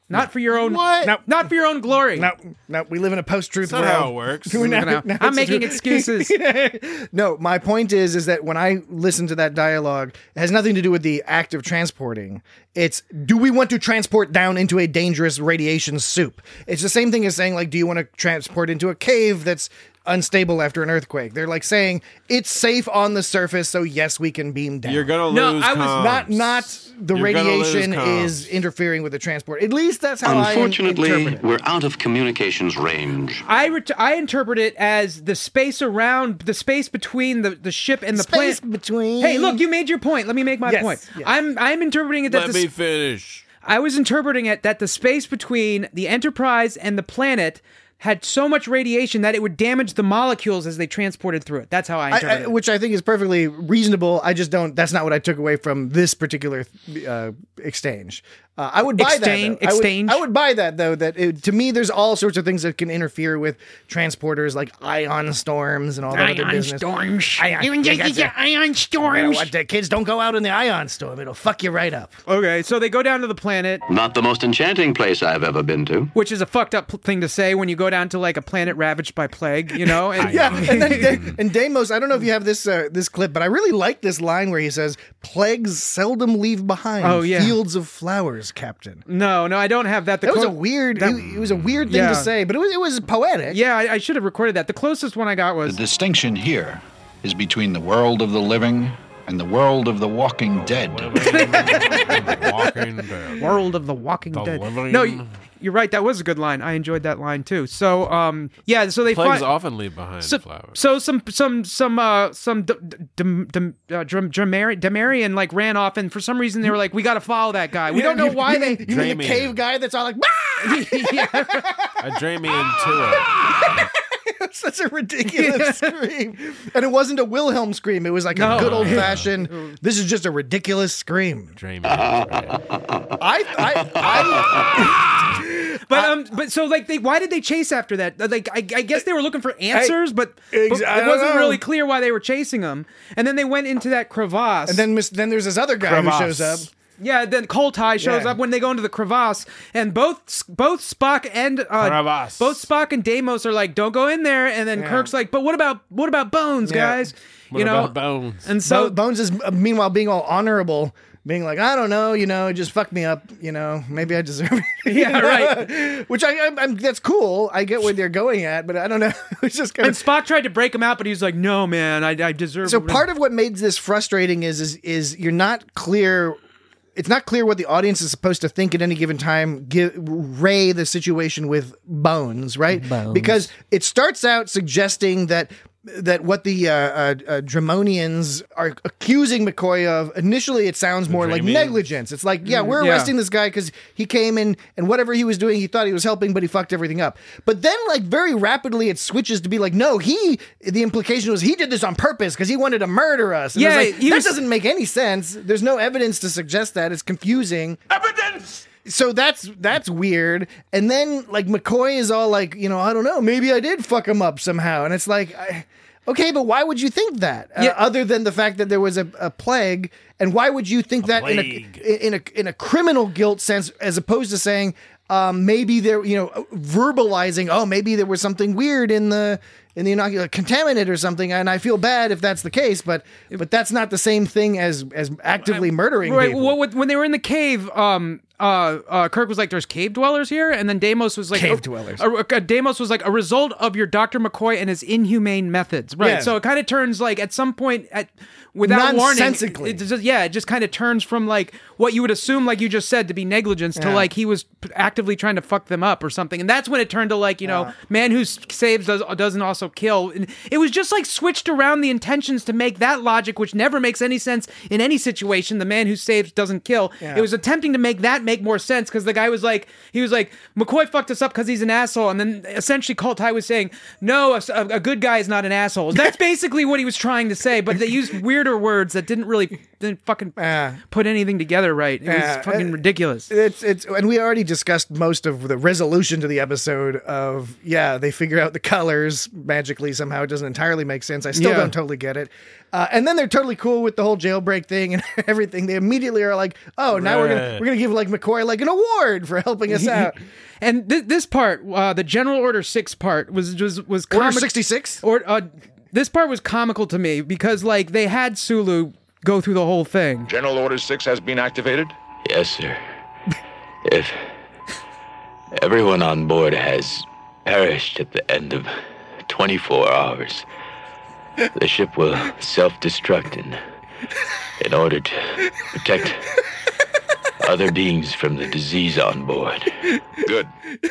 Not for your own. What? No, not for your own glory. No, we live in a post-truth That's world. not how it works. I'm making excuses. No, my point is that when I listen to that dialogue, it has nothing to do with the act of transporting. It's, do we want to transport down into a dangerous radiation soup? It's the same thing as saying, like, do you want to transport into a cave that's unstable after an earthquake? They're like saying it's safe on the surface, so yes, we can beam down. You're gonna lose. I was comms. not the You're radiation gonna lose is interfering with the transport. At least that's how Unfortunately, I interpret it. we're out of communications range. I interpret it as the space around, the space between the ship and the Space planet. between. Hey, look, you made your point. Let me make my Yes, point. yes. I'm interpreting it that Let me finish. I was interpreting it that the space between the Enterprise and the planet had so much radiation that it would damage the molecules as they transported through it. That's how I interpret it. Which I think is perfectly reasonable. I just don't. That's not what I took away from this particular exchange. I would buy that. Exchange. I would buy that though. To me, there's all sorts of things that can interfere with transporters, like ion storms and all that other business. Ion storms. Ion storms. What, the kids don't go out in the ion storm. It'll fuck you right up. Okay, so they go down to the planet, Not the most enchanting place I've ever been to. which is a fucked up thing to say when you go down to like a planet ravaged by plague, you know? And, Yeah, and then Deimos. I don't know if you have this clip, but I really like this line where he says, "Plagues seldom leave behind fields of flowers, Captain." No, I don't have that. That was a weird. It was a weird thing to say, but it was poetic. Yeah, I should have recorded that. The closest one I got was The distinction here is between the world of the living and the world of the walking dead. Walking Dead. World of the Walking The Dead. living- No, you're right. That was a good line. I enjoyed that line too. So, so they Plagues find often leave behind flowers. So some Demarian like ran off, and for some reason they were like, we got to follow that guy. We don't know why You mean the Dreaming. cave guy that's all like, I dream me into it. such a ridiculous scream. And it wasn't a Wilhelm scream. It was like a good old fashioned, this is just a ridiculous scream. Dream me. But so like why did they chase after that? Like I guess they were looking for answers, but it don't wasn't know. really clear why they were chasing them. And then they went into that crevasse. And then there's this other guy who shows up. Yeah, then Koltai shows up when they go into the crevasse, and both Spock and both Spock and Deimos are like, "Don't go in there." And then Kirk's like, "But what about Bones, guys? What about Bones?" And so Bones is meanwhile being all honorable, being like, "I don't know, it just fucked me up, maybe I deserve it." Yeah, right. Which I'm that's cool. I get where they're going at, but I don't know. It's just kind and Spock tried to break him out, but he was like, "No, man, I deserve." So part of what made this frustrating is you're not clear. It's not clear what the audience is supposed to think at any given time. Ray the situation with Bones, right? Bones. Because it starts out suggesting that what the Dramonians are accusing McCoy of, initially it sounds more like negligence. It's like, we're arresting this guy because he came in and whatever he was doing, he thought he was helping, but he fucked everything up. But then like very rapidly it switches to be like, no, the implication was he did this on purpose because he wanted to murder us. And I was like, that doesn't make any sense. There's no evidence to suggest that. It's confusing. Evidence! So that's weird. And then like McCoy is all like, I don't know, maybe I did fuck him up somehow. And it's like, okay, but why would you think that? Other than the fact that there was a plague, and why would you think that in a criminal guilt sense, as opposed to saying maybe there, verbalizing, oh, maybe there was something weird in the inoculant, contaminant or something, and I feel bad if that's the case, but that's not the same thing as actively murdering people. Well, when they were in the cave, Kirk was like, "There's cave dwellers here," and then Deimos was like, "Cave dwellers." Deimos was like, "A result of your Dr. McCoy and his inhumane methods." Right. Yeah. So it kind of turns like at some point without warning, nonsensically. it just kind of turns from like what you would assume, like you just said, to be negligence to like he was actively trying to fuck them up or something, and that's when it turned to like man who saves doesn't also kill, and it was just like switched around the intentions to make that logic, which never makes any sense in any situation. The man who saves doesn't kill. It was attempting to make that make more sense because the guy was like, McCoy fucked us up because he's an asshole, and then essentially Koltai was saying, no, a good guy is not an asshole. That's basically what he was trying to say, but they used weirder words that didn't really didn't fucking put anything together right. It was fucking ridiculous. And we already discussed most of the resolution to the episode of, they figure out the colors magically somehow. It doesn't entirely make sense. I still don't totally get it. And then they're totally cool with the whole jailbreak thing and everything. They immediately are like, oh, now we're gonna give like McCoy like an award for helping us out. And this part, the General Order 6 part was Order 66? This part was comical to me because like they had Sulu go through the whole thing. General Order 6 has been activated? Yes, sir. If everyone on board has perished at the end of 24 hours, the ship will self-destruct in order to protect other beings from the disease on board. Good.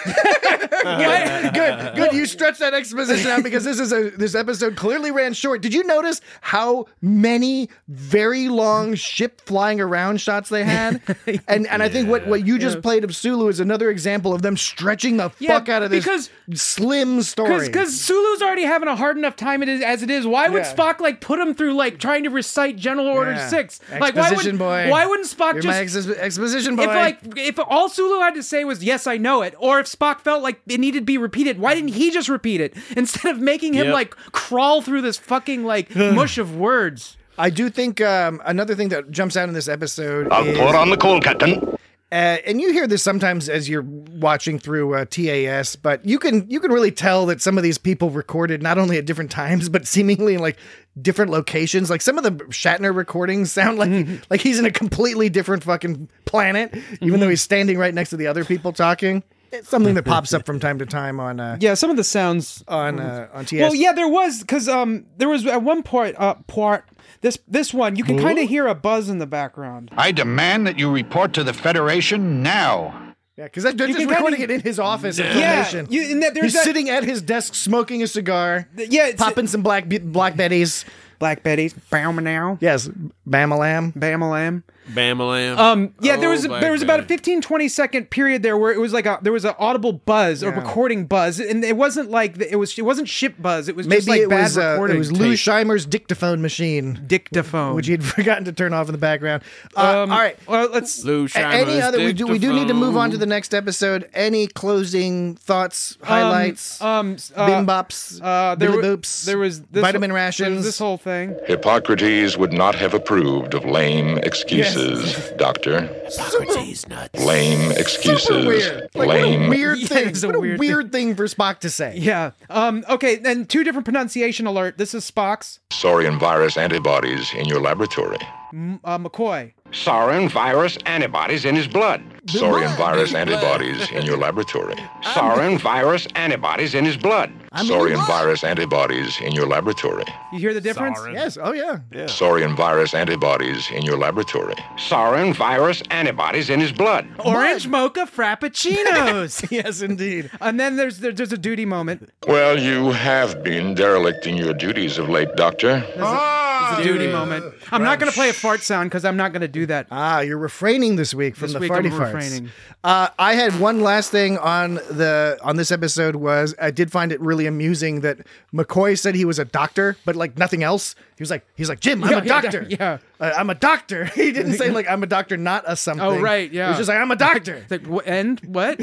Good. You stretched that exposition out because this episode clearly ran short. Did you notice how many very long ship flying around shots they had? And I think what you just played of Sulu is another example of them stretching the fuck out of this slim story. Because Sulu's already having a hard enough time as it is. Why would Spock like put him through like trying to recite General Order 6? Like why wouldn't Spock exposition boy. If all Sulu had to say was yes, I know it, or if Spock felt like it needed to be repeated, why didn't he just repeat it instead of making him like crawl through this fucking like mush of words? I do think another thing that jumps out in this episode I'll pour on the coal, Captain. And you hear this sometimes as you're watching through TAS, but you can really tell that some of these people recorded not only at different times, but seemingly in like different locations. Like some of the Shatner recordings sound like he's in a completely different fucking planet, even though he's standing right next to the other people talking. It's something that pops up from time to time on some of the sounds on TAS. Well, yeah, there was because there was at one point this one you can kind of hear a buzz in the background. I demand that you report to the Federation now. Yeah, because they're just recording it in his office. He's sitting at his desk smoking a cigar. Popping some Black Betties. Black Betty's, Bamalam. Yes, Bamalam. Bamalam. Bamalam. There was about a 15-20 second period there where it was like there was an audible buzz or recording buzz, and it wasn't like it wasn't ship buzz. It was just like bad recording. It was Lou Scheimer's dictaphone machine. Dictaphone, which he'd forgotten to turn off in the background. All right, well, let's. Lou Scheimer's any other? We do need to move on to the next episode. Any closing thoughts, highlights, bimbops, billy boops? There was vitamin rations. This whole thing. Hippocrates would not have approved of lame excuses, Doctor. Socrates nuts. Lame excuses. Super weird. Like, lame. What a weird thing. What a weird thing for Spock to say. Yeah. Okay, then 2 different pronunciation alert. This is Spock's. Saurian virus antibodies in your laboratory. McCoy. Saurian virus antibodies in his blood. Saurian virus antibodies in your laboratory. Saurian virus antibodies in his blood. Saurian virus antibodies in your laboratory. You hear the difference? Yes. Oh, yeah. Saurian virus antibodies in your laboratory. Saurian virus antibodies in his blood. Orange mocha frappuccinos. Yes, indeed. And then there's a duty moment. Well, you have been derelict in your duties of late, Doctor. There's a duty moment. I'm not going to play a fart sound because I'm not going to do that. You're refraining this week from the farty farts. I had one last thing on this episode was I did find it really amusing that McCoy said he was a doctor, but like nothing else. He was like, Jim, I'm a doctor. Yeah. I'm a doctor. He didn't say like I'm a doctor, not a something. Oh, right. Yeah. He was just like, I'm a doctor. And what?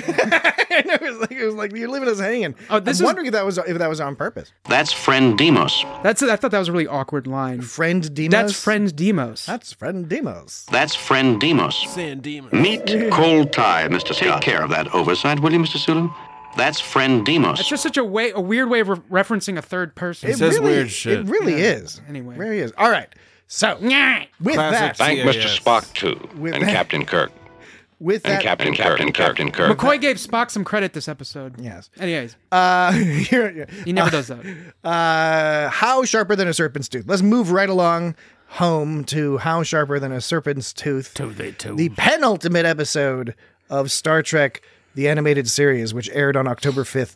It was like you're leaving us hanging. I'm wondering if that was on purpose. That's Friend Demos. I thought that was a really awkward line. Friend Demos? That's Friend Demos. That's Friend Demos. That's Friend Demos. San Demos. Meet Cold Tie, Mr. Scott. Take care of that oversight, will you, Mr. Sulu? That's Friend Demos. It's just such a weird way of referencing a third person. It says weird shit. It really is. Anyway. It really is. All right. So, with that. Thank Mr. Spock, too. And Captain Kirk. With that. And Captain Kirk. McCoy gave Spock some credit this episode. Yes. Anyways. He never does that. How Sharper Than a Serpent's Tooth. Let's move right along home to How Sharper Than a Serpent's Tooth. The penultimate episode of Star Trek, the animated series, which aired on October 5th,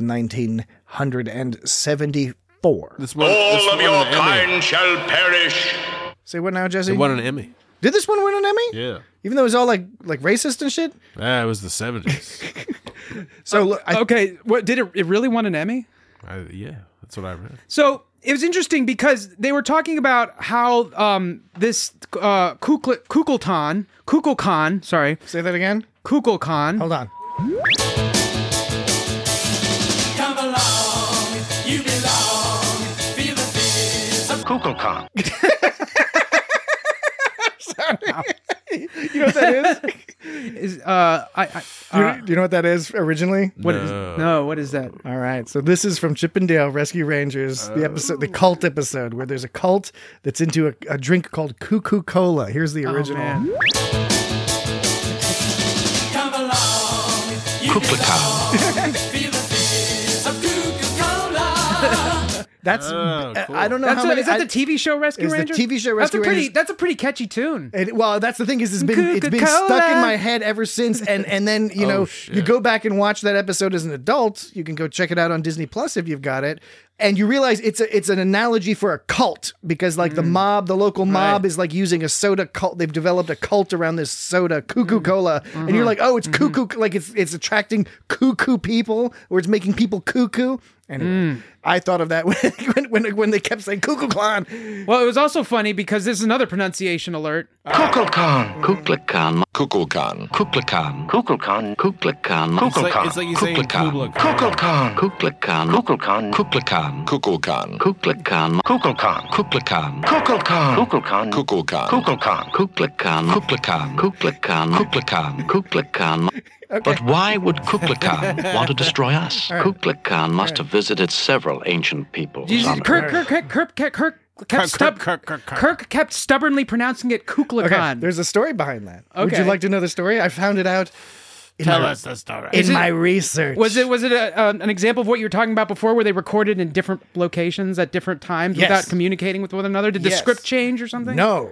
1974. All of your kind shall perish. Say what now, Jesse? It won an Emmy. Did this one win an Emmy? Yeah. Even though it was all like racist and shit? It was the 70s. So okay, what did it really won an Emmy? Yeah, that's what I read. So it was interesting because they were talking about how this Kukulkan, sorry. Say that again? Kukulkan. Hold on. Come along, you belong, feel the fizz of Kukulkan. You know what that is? Is do you know what that is originally? What is that? All right, so this is from Chip and Dale Rescue Rangers, the episode, the cult episode, where there's a cult that's into a drink called Cuckoo Cola. Here's the original. Come along, you belong, feel the fizz of Cuckoo Cola. That's cool. I don't know how many. Is that the TV show Rescue Rangers? The TV show Rescue Rangers. That's a pretty catchy tune. Well, that's the thing is it's been stuck in my head ever since, and then you go back and watch that episode as an adult. You can go check it out on Disney Plus if you've got it, and you realize it's an analogy for a cult because like the local mob is like using a soda cult. They've developed a cult around this soda, Cuckoo Cola, and you're like, oh, it's cuckoo, like it's attracting cuckoo people, or it's making people cuckoo. Anyway, I thought of that when they kept saying Cuckoo Clan. Well, it was also funny because this is another pronunciation alert. Kukulkan. Kukulkan. Kukulkan. Kukulkan. Kukulkan. Kukulkan. Kukulkan. It's like you saying Kukulkan. Kukulkan. Kukulkan. Kukulkan. Kukulkan. Kukulkan. Kukulkan. Kukulkan. Kukulkan. Kukulkan. Kukulkan. Kukulkan. Kukulkan. Kukulkan. Kukulkan. Kukulkan. Kukulkan. Kukulkan. But why would Kukulkan want to destroy us? Kukulkan must have visited several ancient peoples. Kirk kept stubbornly pronouncing it Kukulkan. Okay, there's a story behind that. Okay. Would you like to know the story? I found it out. Tell us the story. In my research. Was it an example of what you were talking about before, where they recorded in different locations at different times without communicating with one another? Did the script change or something? No.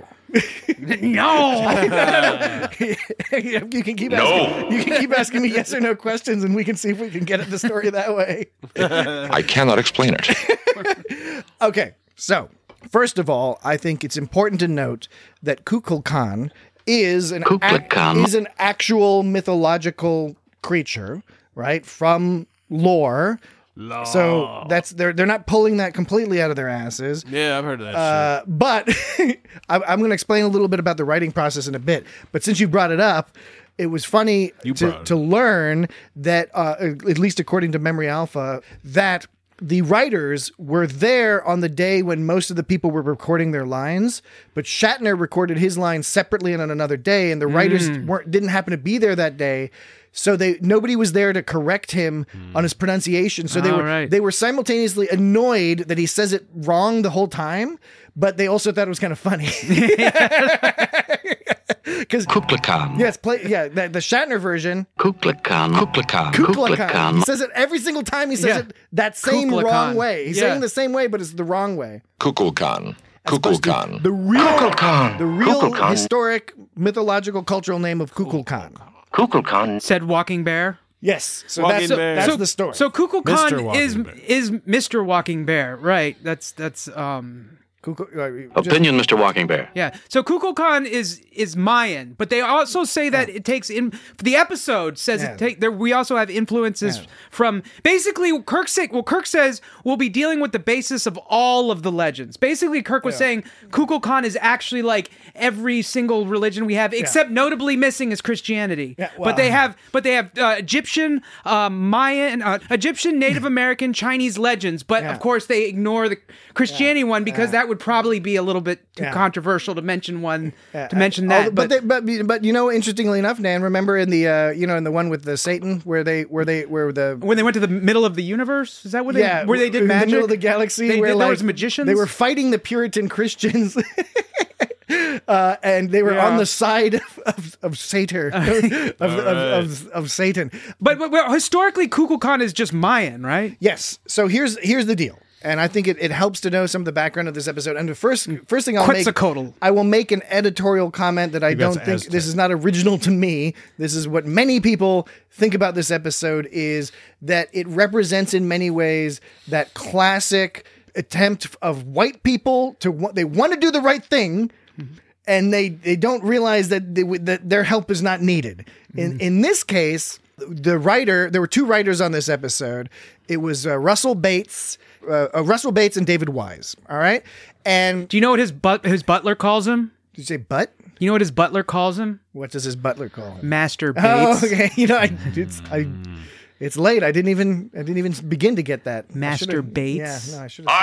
No. You can keep asking me yes or no questions, and we can see if we can get at the story that way. I cannot explain it. Okay, so first of all, I think it's important to note that Kukulkan is an actual mythological creature, right? From lore. So they're not pulling that completely out of their asses. Yeah, I've heard of that shit. But I'm going to explain a little bit about the writing process in a bit. But since you brought it up, it was funny to learn that, at least according to Memory Alpha, that the writers were there on the day when most of the people were recording their lines, but Shatner recorded his lines separately and on another day, and the writers didn't happen to be there that day. So nobody was there to correct him on his pronunciation. So they were simultaneously annoyed that he says it wrong the whole time, but they also thought it was kind of funny. Kukulkan. Yes, the Shatner version. Kukulkan. He says it every single time. He says it that same wrong way. He's saying the same way, but it's the wrong way. Kukulkan. Kukulkan. The real historic mythological cultural name of Kukulkan. Kukulkan Said Walking Bear. Yes, so Walking that's Bear. the story. So Kukulkan is Mr. Walking Bear, right? That's Opinion, Mr. Walking Bear. Yeah. So Kukulkan is Mayan, but they also say that it takes in the episode says we also have influences from basically Kirk says we'll be dealing with the basis of all of the legends. Basically, Kirk was saying Kukulkan is actually like every single religion we have, except notably missing is Christianity. Yeah, well, but they have Egyptian, Mayan, Egyptian, Native American, Chinese legends, but of course they ignore the Christianity one because that would probably be a little bit too controversial to mention that. But you know, interestingly enough, Dan, remember in the in the one with the Satan when they went to the middle of the universe? Is that what where they did in magic? the middle of the galaxy? There was magicians. They were fighting the Puritan Christians. And they were on the side of Satan, of Satan. But historically, Kukulkan is just Mayan, right? Yes. So here's the deal. And I think it helps to know some of the background of this episode. And the first thing I will make an editorial comment that I don't think this is not original to me. This is what many people think about this episode, is that it represents in many ways that classic attempt of white people they want to do the right thing, and they don't realize that their help is not needed. In this case, The writer, there were two writers on this episode. It was Russell Bates and David Wise. All right. And do you know what his butler calls him? Did you say butt? You know what his butler calls him? What does his butler call him? Master Bates. Oh, okay. You know, it's late. I didn't even begin to get that. Master Bates. Yeah, no, I should.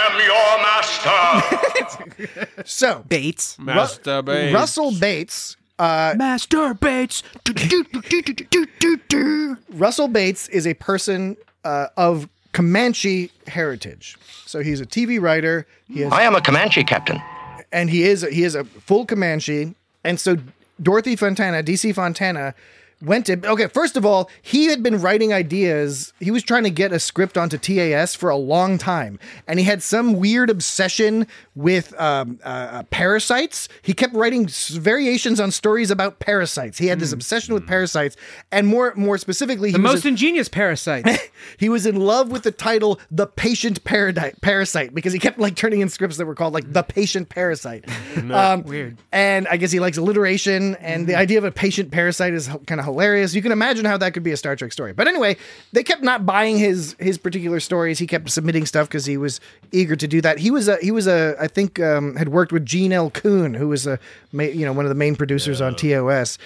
I am your master. So Bates. Master Bates. Russell Bates. Master Bates. Russell Bates is a person of Comanche heritage. So he's a TV writer. I am a Comanche captain. And he is a full Comanche. And so DC Fontana, went to... Okay, first of all, he had been writing ideas. He was trying to get a script onto TAS for a long time. And he had some weird obsession with parasites. He kept writing variations on stories about parasites. He had this obsession with parasites. And more specifically... The most ingenious parasite. He was in love with the title The Patient Parasite because he kept turning in scripts that were called The Patient Parasite. Weird. And I guess he likes alliteration, and the idea of a patient parasite is kind of hilarious. You can imagine how that could be a Star Trek story. But anyway, they kept not buying his particular stories. He kept submitting stuff because he was eager to do that. He was I think had worked with Gene L. Kuhn, who was one of the main producers on TOS.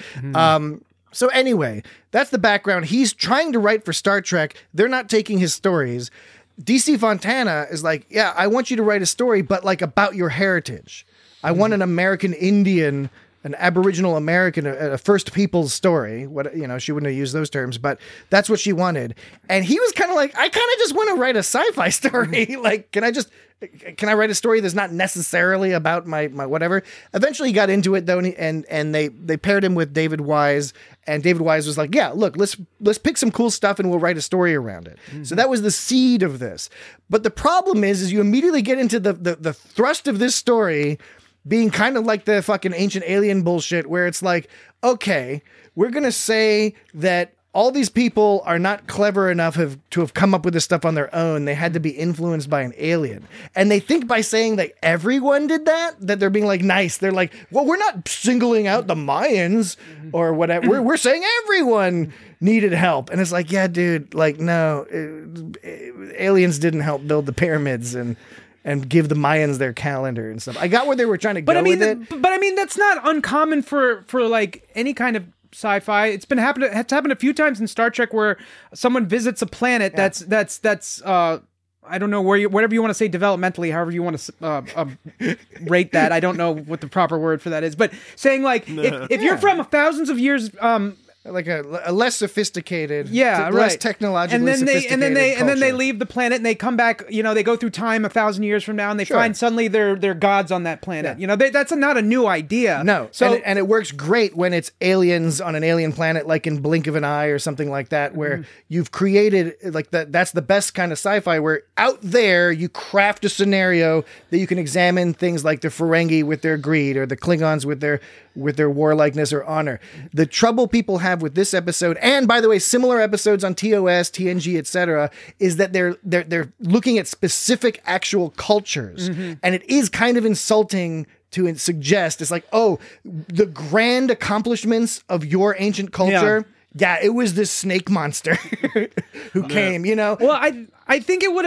So anyway, that's the background. He's trying to write for Star Trek. They're not taking his stories. DC Fontana is like, yeah, I want you to write a story, but about your heritage. I want an American Indian, an Aboriginal American, a First Peoples story. She wouldn't have used those terms, but that's what she wanted. And he was kind of like, I kind of just want to write a sci-fi story. Can I write a story that's not necessarily about my whatever? Eventually he got into it though, and they paired him with David Wise, and David Wise was like, yeah, look, let's pick some cool stuff and we'll write a story around it. So that was the seed of this. But the problem is you immediately get into the thrust of this story being kind of like the fucking Ancient Alien bullshit, where it's like, okay, we're going to say that all these people are not clever enough to have come up with this stuff on their own. They had to be influenced by an alien. And they think by saying that everyone did that they're being nice. They're like, well, we're not singling out the Mayans or whatever. We're saying everyone needed help. And it's like, yeah, dude, no, aliens didn't help build the pyramids and give the Mayans their calendar and stuff. I got where they were trying to go with it. But I mean, that's not uncommon for any kind of sci-fi. It's happened a few times in Star Trek where someone visits a planet that's I don't know whatever you want to say developmentally, however you want to rate that. I don't know what the proper word for that is, but saying if you're from thousands of years like a less sophisticated, right, less technologically sophisticated and then they leave the planet and they come back. They go through time 1,000 years from now and they find suddenly they're gods on that planet. Yeah. That's not a new idea. No, so and it works great when it's aliens on an alien planet, like in Blink of an Eye or something like that, where you've created that. That's the best kind of sci-fi, where out there you craft a scenario that you can examine things like the Ferengi with their greed or the Klingons with their warlikeness or honor. The trouble people have with this episode, and by the way, similar episodes on TOS, TNG, etc., is that they're looking at specific actual cultures, and it is kind of insulting to suggest it's like, oh, the grand accomplishments of your ancient culture. Yeah, it was this snake monster who came. Well, I think it would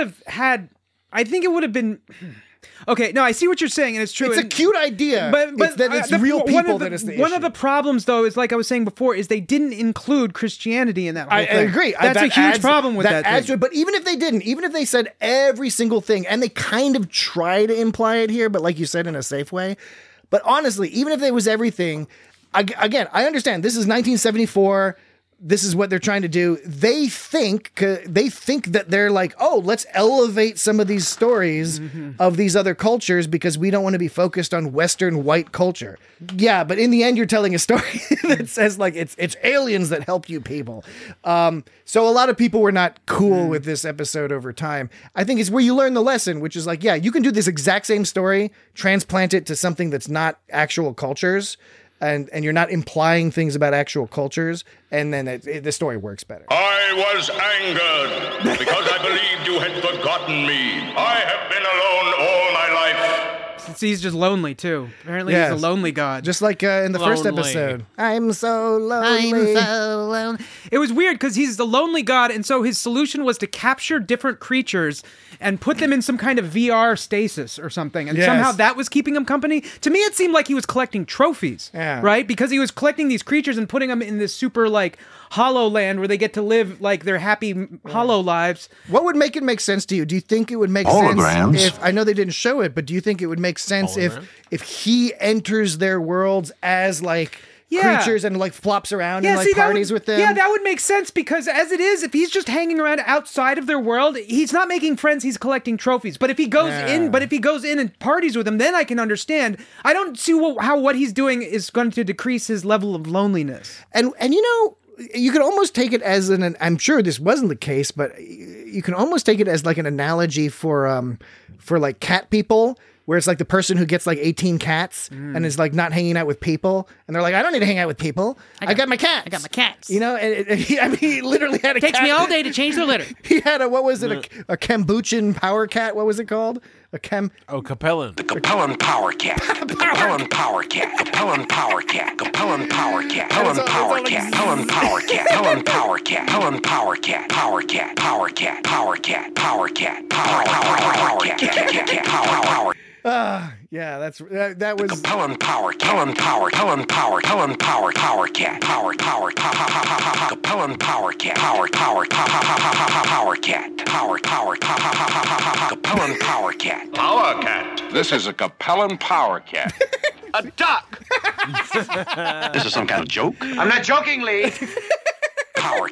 have been. Okay, no, I see what you're saying, and it's true. It's a cute idea, but it's that it's real people that is the issue. One of the problems, though, is like I was saying before, is they didn't include Christianity in that whole thing. I agree. That's a huge problem with that thing. But even if they didn't, even if they said every single thing, and they kind of try to imply it here, but like you said, in a safe way. But honestly, even if it was everything, again, I understand. This is 1974. This is what they're trying to do. They think that they're like, oh, let's elevate some of these stories of these other cultures because we don't want to be focused on Western white culture. Yeah, but in the end, you're telling a story that says it's aliens that help you people. So a lot of people were not cool with this episode over time. I think it's where you learn the lesson, which is you can do this exact same story, transplant it to something that's not actual cultures. And you're not implying things about actual cultures, and then the story works better. I was angered because I believed you had forgotten me. I have been alone all my life. he's just lonely too. Apparently, Yes. he's a lonely god. Just like in the first Lonely. episode. I'm so lonely. lonely. It was weird because he's the lonely god, and so his solution was to capture different creatures and put them in some kind of VR stasis or something, and Yes. somehow that was keeping him company. To me, it seemed like he was collecting trophies, Yeah. right? Because he was collecting these creatures and putting them in this super like hollow land where they get to live like their happy hollow lives. What would make it make sense to you? Do you think it would make Holograms. sense if I know they didn't show it, but do you think it would make sense if he enters their worlds as like creatures and like flops around and like parties with them? Yeah, that would make sense because as it is, if he's just hanging around outside of their world, he's not making friends, he's collecting trophies. But if he goes in and parties with them, then I can understand. I don't see how what he's doing is going to decrease his level of loneliness. And you know, you could almost take it as I'm sure this wasn't the case, but you can almost take it as like an analogy for like cat people, where it's like the person who gets like 18 cats and is like not hanging out with people, and they're like, I don't need to hang out with people. I got my cats. I got my cats. You know, and he literally had a Takes cat. me all day to change their litter. He had a a Cambuchan power cat. What was it called? Capellan. The Capellan Power Cat. Capellan Power Cat. Capellan Power Cat. Capellan Power Cat. Capellan Power Cat. Capellan Power Cat. Capellan Power Cat. Capellan Power Cat. Power Cat. Power Cat. Power Cat. Power Cat. Power Cat. Power. Yeah, that was Capellan Power. Capellan Power. Capellan Power. Capellan Power. Power Cat. Power. Capellan Power Cat. Power. Power Cat. Power. Capellan Power Cat. Power Cat. This is a Capellan Power Cat. A duck. This is some kind of joke. I'm not joking, Lee. Power.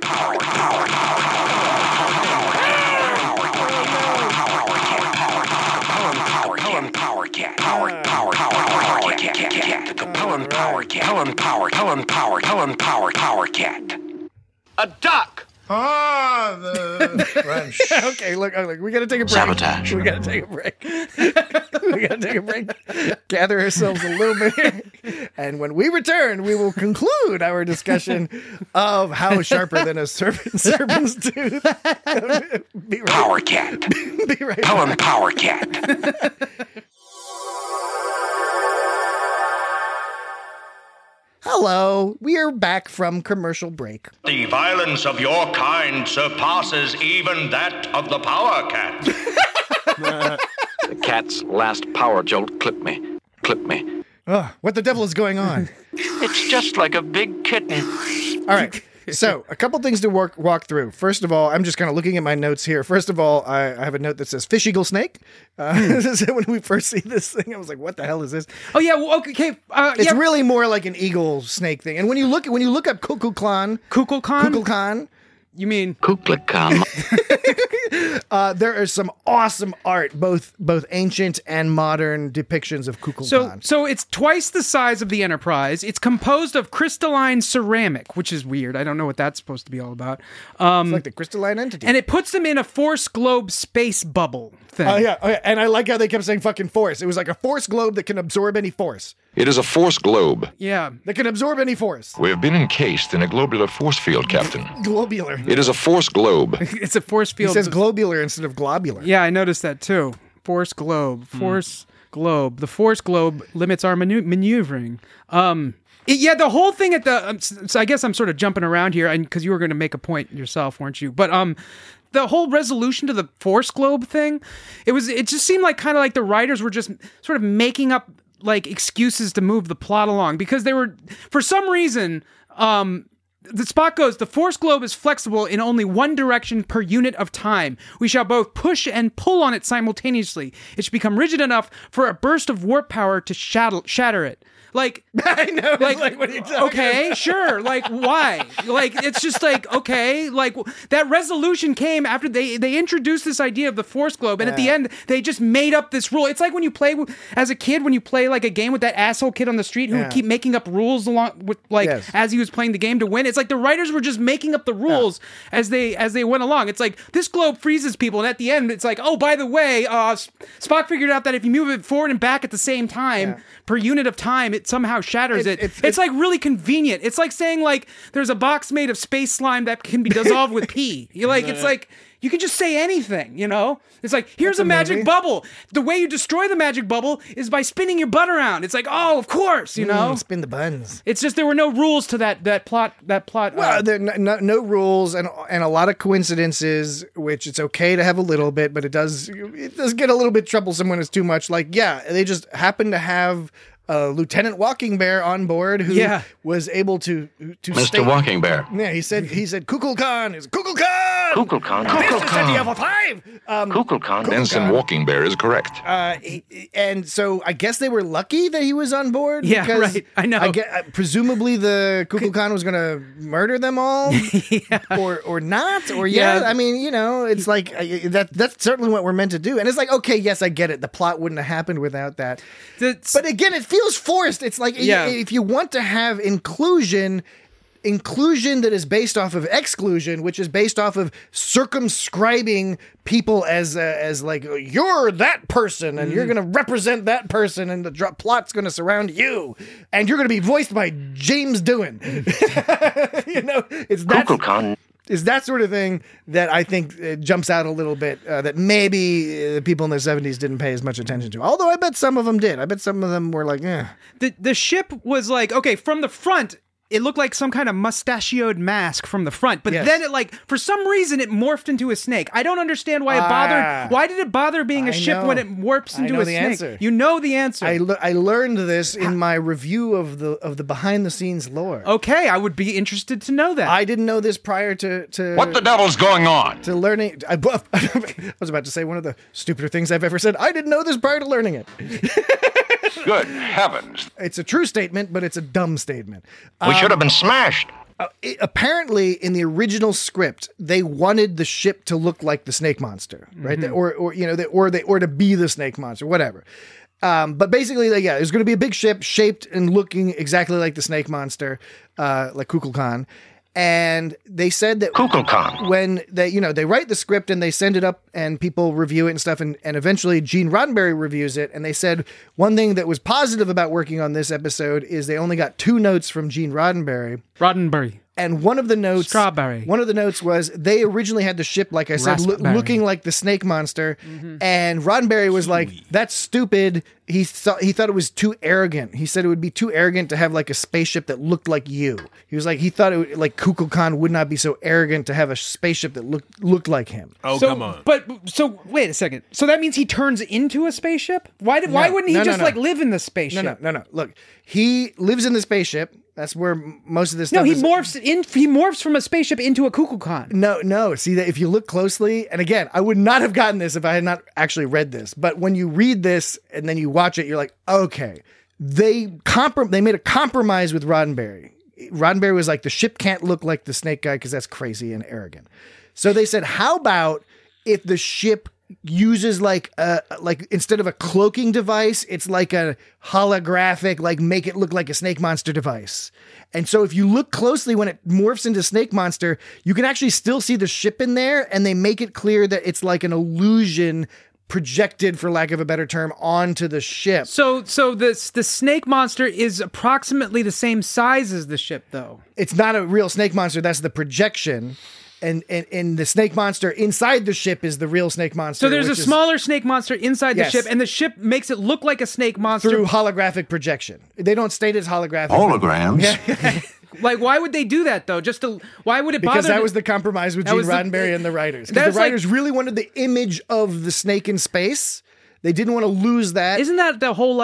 Capellan Power Cat. Power Cat. The Capellan Power Cat. Capellan Power Cat. A duck. French. okay. Look, we gotta take a break. Sabotage. We gotta take a break. We gotta take a break. Gather ourselves a little bit, and when we return, we will conclude our discussion of how sharper than a serpent's tooth. Be right. Power Cat. Be right. Capellan Power Cat. Hello, we are back from commercial break. The violence of your kind surpasses even that of the Power Cat. The cat's last power jolt clipped me. What the devil is going on? It's just like a big kitten. All right. So, a couple things to walk through. First of all, I'm just kind of looking at my notes here. First of all, I have a note that says fish eagle snake. So when we first see this thing, I was like, "What the hell is this?" Oh yeah, well, okay. It's really more like an eagle snake thing. And when you look up Kukulkan, you mean Kukulkan? there is some awesome art, both ancient and modern depictions of Kukulkan. So it's twice the size of the Enterprise. It's composed of crystalline ceramic, which is weird. I don't know what that's supposed to be all about. It's like the crystalline entity. And it puts them in a Force globe space bubble thing. Oh yeah. And I like how they kept saying fucking force. It was like a force globe that can absorb any force. It is a force globe. Yeah. That can absorb any force. We have been encased in a globular force field, Captain. Globular. It is a force globe. It's a force field. He says globular instead of globular. Yeah, I noticed that too. Force globe. Force globe. The force globe limits our maneuvering. The whole thing at the... so I guess I'm sort of jumping around here because you were going to make a point yourself, weren't you? But the whole resolution to the force globe thing, it just seemed like kind of like the writers were just sort of making up like excuses to move the plot along because they were, for some reason, the Spock goes, the force globe is flexible in only one direction per unit of time. We shall both push and pull on it simultaneously. It should become rigid enough for a burst of warp power to shatter it. Like, I know, like what are you talking okay, about? sure. Like, why? Like, it's just like, okay, like that resolution came after they introduced this idea of the force globe, and at the end they just made up this rule. It's like when you play as a kid, when you play like a game with that asshole kid on the street who would keep making up rules along with as he was playing the game to win. It's like the writers were just making up the rules as they went along. It's like this globe freezes people, and at the end it's like, oh, by the way, Spock figured out that if you move it forward and back at the same time per unit of time, it somehow shatters it. It's like really convenient. It's like saying like there's a box made of space slime that can be dissolved with pee. You're like, it's like you can just say anything, you know? It's like, here's a magic bubble. The way you destroy the magic bubble is by spinning your butt around. It's like, oh, of course, you know? Spin the buns. It's just there were no rules to that plot. Well, there are no rules and a lot of coincidences, which it's okay to have a little bit, but it does get a little bit troublesome when it's too much. Like, yeah, they just happen to have Lieutenant Walking Bear on board who was able to Mr. Walking Bear. Yeah, he said Kukulkan is Kukulkan. Kukulkan. Kukulkan. Ensign Walking Bear is correct. And so I guess they were lucky that he was on board. Yeah, because right. I know. Presumably the Kukulkan was going to murder them all, or not, or I mean, you know, it's like that's certainly what we're meant to do. And it's like, okay, yes, I get it. The plot wouldn't have happened without that. But again, it feels forced. It's like if you want to have inclusion that is based off of exclusion, which is based off of circumscribing people as like, you're that person and you're going to represent that person and the plot's going to surround you and you're going to be voiced by James Doohan. You know, it's that sort of thing that I think jumps out a little bit that maybe the people in the 70s didn't pay as much attention to. Although I bet some of them did. I bet some of them were like, eh. The ship was like, okay, from the front, it looked like some kind of mustachioed mask from the front, but then it like, for some reason, it morphed into a snake. I don't understand why it bothered. Why did it bother being a ship when it warps into a snake? Answer. You know the answer. I learned this in my review of the behind the scenes lore. Okay, I would be interested to know that. I didn't know this prior to What the devil's going on? To learning. I was about to say one of the stupider things I've ever said. I didn't know this prior to learning it. Good heavens. It's a true statement, but it's a dumb statement. We should have been smashed. Apparently, in the original script, they wanted the ship to look like the snake monster, right? Mm-hmm. Or to be the snake monster, whatever. But basically, there's going to be a big ship shaped and looking exactly like the snake monster, like Kukulkan. And they said that when they write the script and they send it up and people review it and stuff, and eventually Gene Roddenberry reviews it, and they said one thing that was positive about working on this episode is they only got 2 notes from Gene Roddenberry. And one of the notes was they originally had the ship, like I said, looking like the snake monster. Mm-hmm. And Roddenberry was like, that's stupid. He thought it was too arrogant. He said it would be too arrogant to have like a spaceship that looked like you. He was like, he thought like Kukulkan would not be so arrogant to have a spaceship that looked like him. Come on. But so wait a second. So that means he turns into a spaceship? Why wouldn't he like live in the spaceship? No. Look, he lives in the spaceship. That's where most of this stuff No, he morphs from a spaceship into a Kukulkan. No. See, that if you look closely, and again, I would not have gotten this if I had not actually read this. But when you read this and then you watch it, you're like, okay, they made a compromise with Roddenberry. Roddenberry was like, the ship can't look like the snake guy because that's crazy and arrogant. So they said, how about if the ship uses like instead of a cloaking device, it's like a holographic, like make it look like a snake monster device. And so if you look closely when it morphs into Snake Monster, you can actually still see the ship in there, and they make it clear that it's like an illusion projected, for lack of a better term, onto the ship. So the snake monster is approximately the same size as the ship, though. It's not a real snake monster. That's the projection. And the snake monster inside the ship is the real snake monster. So there's a smaller snake monster inside the ship, and the ship makes it look like a snake monster through holographic projection. They don't state it's holographic. Holograms. Yeah. Like, why would they do that though? Why would it bother? Because that was the compromise with Gene Roddenberry and the writers. Because the writers really wanted the image of the snake in space. They didn't want to lose that. Isn't that the whole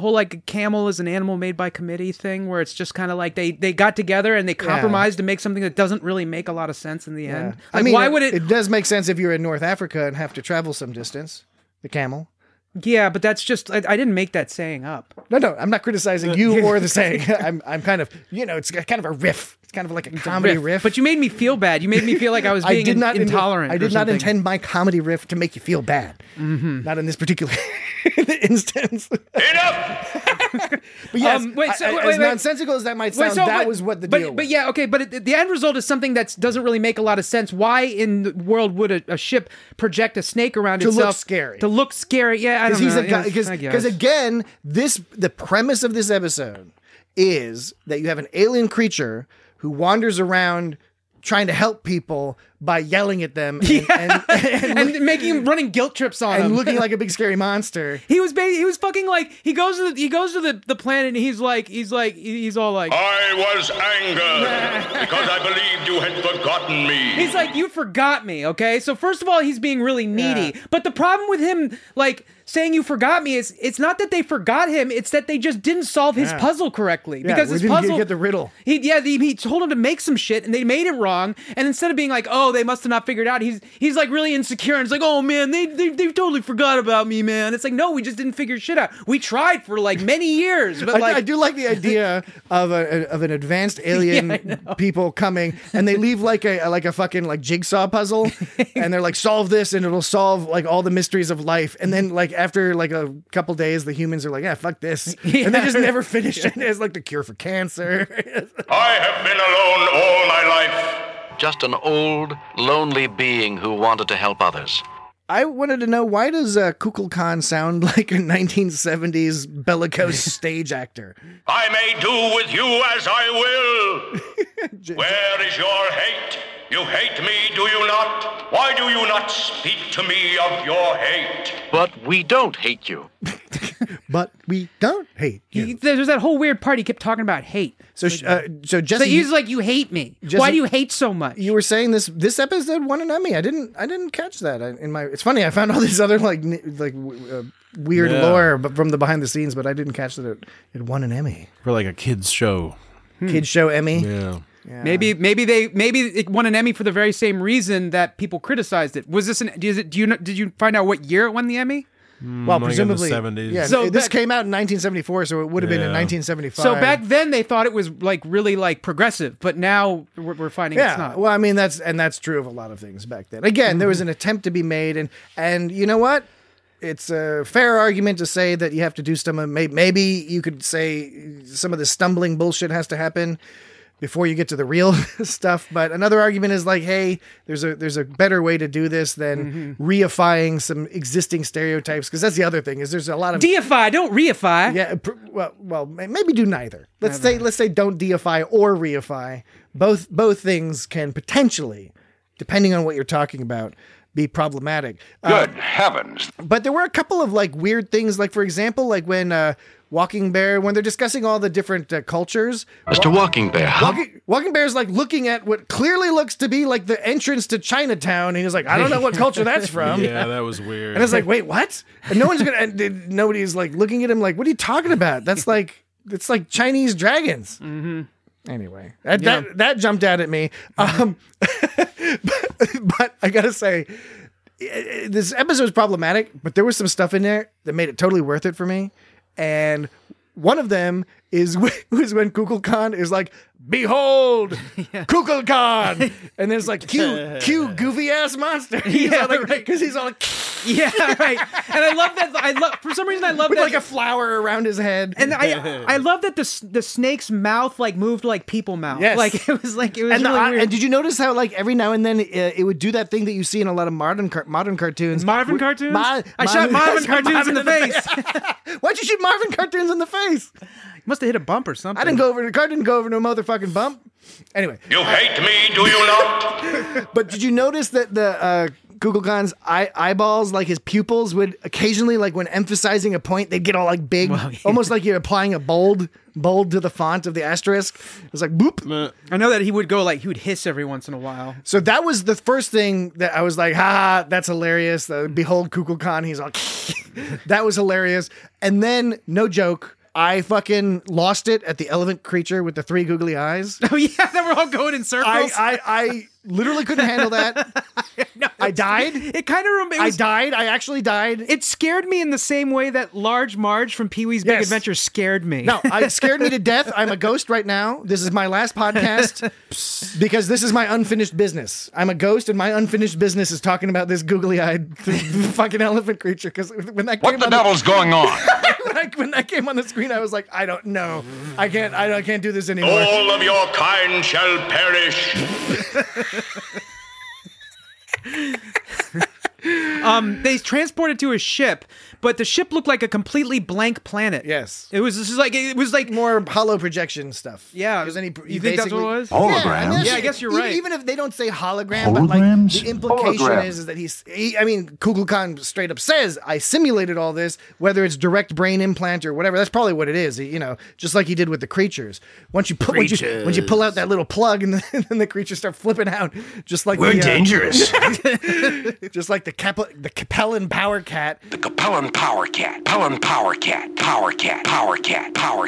camel is an animal made by committee thing, where it's just kind of like they got together and they compromised to make something that doesn't really make a lot of sense in the end? Like, I mean, why would it? It does make sense if you're in North Africa and have to travel some distance. The camel. Yeah, but that's just, I didn't make that saying up. No, I'm not criticizing you or the saying. I'm kind of, it's kind of a riff. It's kind of like a comedy riff. But you made me feel bad. You made me feel like I was being intolerant. I did not intend my comedy riff to make you feel bad. Mm-hmm. Not in this particular instance. Enough! But yes, wait, so, as wait. nonsensical as that might sound, that was what the deal was. But yeah, okay, but the end result is something that doesn't really make a lot of sense. Why in the world would a ship project a snake around itself? To look scary. To look scary, yeah, I don't know. Because again, the premise of this episode is that you have an alien creature who wanders around trying to help people by yelling at them and making him running guilt trips on and them. looking like a big scary monster. He was fucking like he goes to the planet and he's all like, I was angered because I believed you had forgotten me. He's like, you forgot me, okay? So first of all, he's being really needy. Yeah. But the problem with him like saying you forgot me is it's not that they forgot him, it's that they just didn't solve his puzzle correctly. Because his puzzle get the riddle. He told him to make some shit and they made it wrong. And instead of being like, oh, they must have not figured out, he's like really insecure and it's like, oh man, they totally forgot about me, man. It's like, no, we just didn't figure shit out. We tried for like many years. But I do like the idea of an advanced alien people coming and they leave like a fucking like jigsaw puzzle and they're like, solve this and it'll solve like all the mysteries of life. And then like after like a couple days, the humans are like, yeah, fuck this. Yeah. And they just never finish it. It's like the cure for cancer. I have been alone all my life. Just an old, lonely being who wanted to help others. I wanted to know, why does Kukulkan sound like a 1970s bellicose stage actor? I may do with you as I will. Where is your hate? You hate me, do you not? Why do you not speak to me of your hate? But we don't hate you. But we don't hate you. There's that whole weird part he kept talking about hate. So Jesse, he's like, you hate me. Jesse, why do you hate so much? You were saying this episode won an Emmy. I didn't catch that. It's funny. I found all these other weird lore from the behind the scenes, but I didn't catch that it won an Emmy for like a kids show. Kids show Emmy. Yeah. Yeah. Maybe it won an Emmy for the very same reason that people criticized it. Was this did you find out what year it won the Emmy? Well, presumably, in the 70s. Yeah. So this came out in 1974, so it would have been in 1975. So back then they thought it was like really like progressive, but now we're finding it's not. Well, I mean that's true of a lot of things back then. Again, there was an attempt to be made, and you know what? It's a fair argument to say that you have to do some. Maybe you could say some of the stumbling bullshit has to happen before you get to the real stuff. But another argument is like, hey, there's a better way to do this than reifying some existing stereotypes. Because that's the other thing, is there's a lot of deify, don't reify. Yeah, well, maybe do neither. Let's say don't deify or reify. Both things can potentially, depending on what you're talking about, be problematic. Good heavens! But there were a couple of like weird things, like for example, like when Walking Bear, when they're discussing all the different cultures. Mr. Walking Bear, huh? Walking Bear's like looking at what clearly looks to be like the entrance to Chinatown, and he's like, I don't know what culture that's from. Yeah, that was weird. And it's like, wait, what? And nobody's like looking at him like, what are you talking about? It's like Chinese dragons. Mm-hmm. Anyway, that jumped out at me. But I gotta say, this episode is problematic, but there was some stuff in there that made it totally worth it for me. And one of them is when Kukulkan is like, behold, Kukulkan. And there's like, cute, goofy ass monster. Because he's all like, yeah, right. And I love that. For some reason, I love with that. like a flower around his head. And I love that the snake's mouth like moved like people mouth. Yes. Like it was really weird. And did you notice how like every now and then it would do that thing that you see in a lot of modern cartoons? Marvin cartoons? I shot Marvin cartoons in the face. Why'd you shoot Marvin cartoons in the face? Must have hit a bump or something. The car didn't go over no motherfucking bump. Anyway. You hate me, do you not? But did you notice that the Kukulkan's eyeballs, like his pupils, would occasionally, like when emphasizing a point, they'd get all like big, almost like you're applying a bold to the font of the asterisk. It was like boop. I know that he would hiss every once in a while. So that was the first thing that I was like, ha, that's hilarious. Behold Kukulkan. He's like, that was hilarious. And then, no joke, I fucking lost it at the elephant creature with the 3 googly eyes. Oh yeah, that we're all going in circles. I literally couldn't handle that. No, I died. It kind of I died. I actually died. It scared me in the same way that Large Marge from Pee-wee's Big Adventure scared me. No, it scared me to death. I'm a ghost right now. This is my last podcast because this is my unfinished business. I'm a ghost, and my unfinished business is talking about this googly-eyed fucking elephant creature. Because when that what the devil's going on? When when that came on the screen, I was like, I don't know. I can't do this anymore. All of your kind shall perish. They transported to a ship, but the ship looked like a completely blank planet. Yes. It was like more hollow projection stuff. Yeah. Because then you think that's what it was? Holograms. Yeah, I guess you're right. Even if they don't say hologram, but like the implication is that I mean, Kukulkan Khan straight up says, I simulated all this, whether it's direct brain implant or whatever. That's probably what it is, you know, just like he did with the creatures. Once you pull out that little plug and then the creatures start flipping out, just like We're dangerous. just like the Capellan Power Cat. The Capellan Power Cat. Capellan Power Cat. Power Cat. Power Cat. Power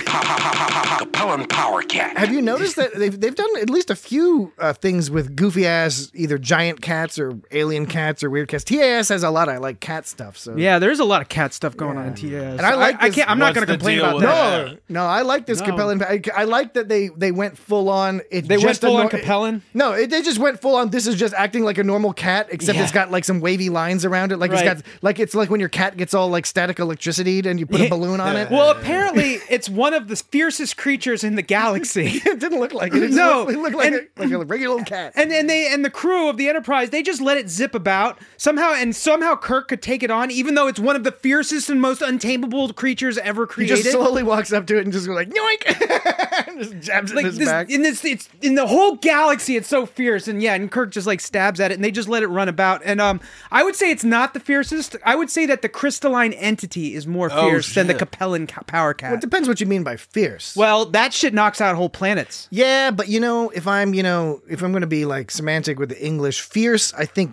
Capellan Power Cat. Have you noticed that they've done at least a few things with goofy ass either giant cats or alien cats or weird cats? TAS has a lot of like cat stuff. So yeah, there's a lot of cat stuff going on in TAS. And I like this. I'm not going to complain about that. No, I like this Capellan. I like that they went full on. They went full on Capellan? No, they just went full on. This is just acting like a normal cat, except it's got like some wavy lines around it. Like it's like when your cat gets all like static electricity and you put a balloon on it. Well, apparently it's one of the fiercest creatures in the galaxy. It didn't look like it. It looked like a regular old cat. And the crew of the Enterprise, they just let it zip about somehow Kirk could take it on, even though it's one of the fiercest and most untamable creatures ever created. He just slowly walks up to it and just goes like yoink, just jabs it in his back. It's in the whole galaxy. It's so fierce, and Kirk just like stabs at it, and they just let it run about. And I would say it's not the fiercest. I would say that the crystalline entity is more fierce than the Capellan Power Cat. Well, it depends what you mean by fierce. Well, that shit knocks out whole planets. Yeah, but if I'm going to be like semantic with the English, fierce, I think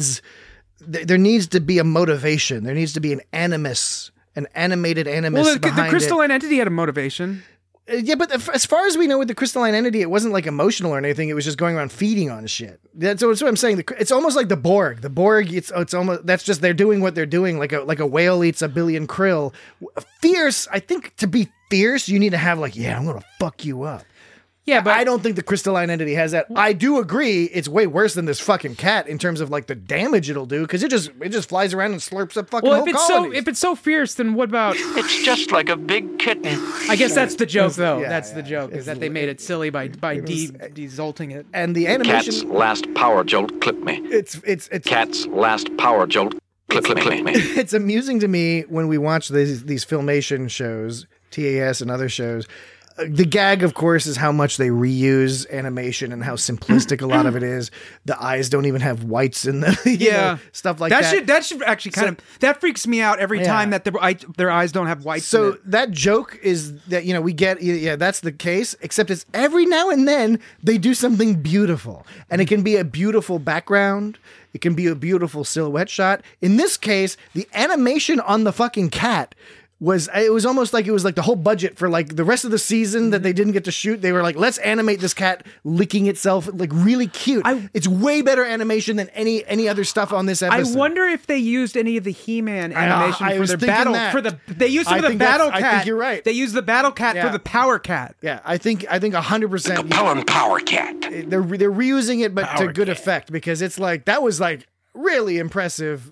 there needs to be a motivation. There needs to be an animus, an animated animus. Well, behind the crystalline entity had a motivation. Yeah, but as far as we know with the crystalline entity, it wasn't like emotional or anything. It was just going around feeding on shit. That's what I'm saying. It's almost like the Borg. The Borg, it's almost, that's just, they're doing what they're doing. Like a whale eats a billion krill. Fierce, I think to be fierce, you need to have like, I'm going to fuck you up. Yeah, but I don't think the crystalline entity has that. I do agree it's way worse than this fucking cat in terms of like the damage it'll do, because it just flies around and slurps up fucking whole colonies. If it's so fierce, then what about? It's just like a big kitten. I guess that's the joke, though. That's the joke, is that they made it silly by desolting it. And the animation. Cat's last power jolt clipped me. It's Cat's last power jolt clipped me. It's amusing to me when we watch these Filmation shows, TAS and other shows. The gag, of course, is how much they reuse animation and how simplistic a lot of it is. The eyes don't even have whites in them. Stuff like that. That should actually that freaks me out every time that their eyes don't have whites. So in it. that joke is that we get that's the case. Except it's every now and then they do something beautiful, and it can be a beautiful background. It can be a beautiful silhouette shot. In this case, the animation on the fucking cat was almost like it was like the whole budget for like the rest of the season that they didn't get to shoot. They were like, let's animate this cat licking itself, like really cute. It's way better animation than any other stuff on this episode. I wonder if they used any of the He-Man animation for their battle. They used some of the battle cat. I think you're right. They used the battle cat for the power cat. Yeah, I think 100%. Capellan Power Cat. They're reusing it, but to good effect, because it's like that was like really impressive.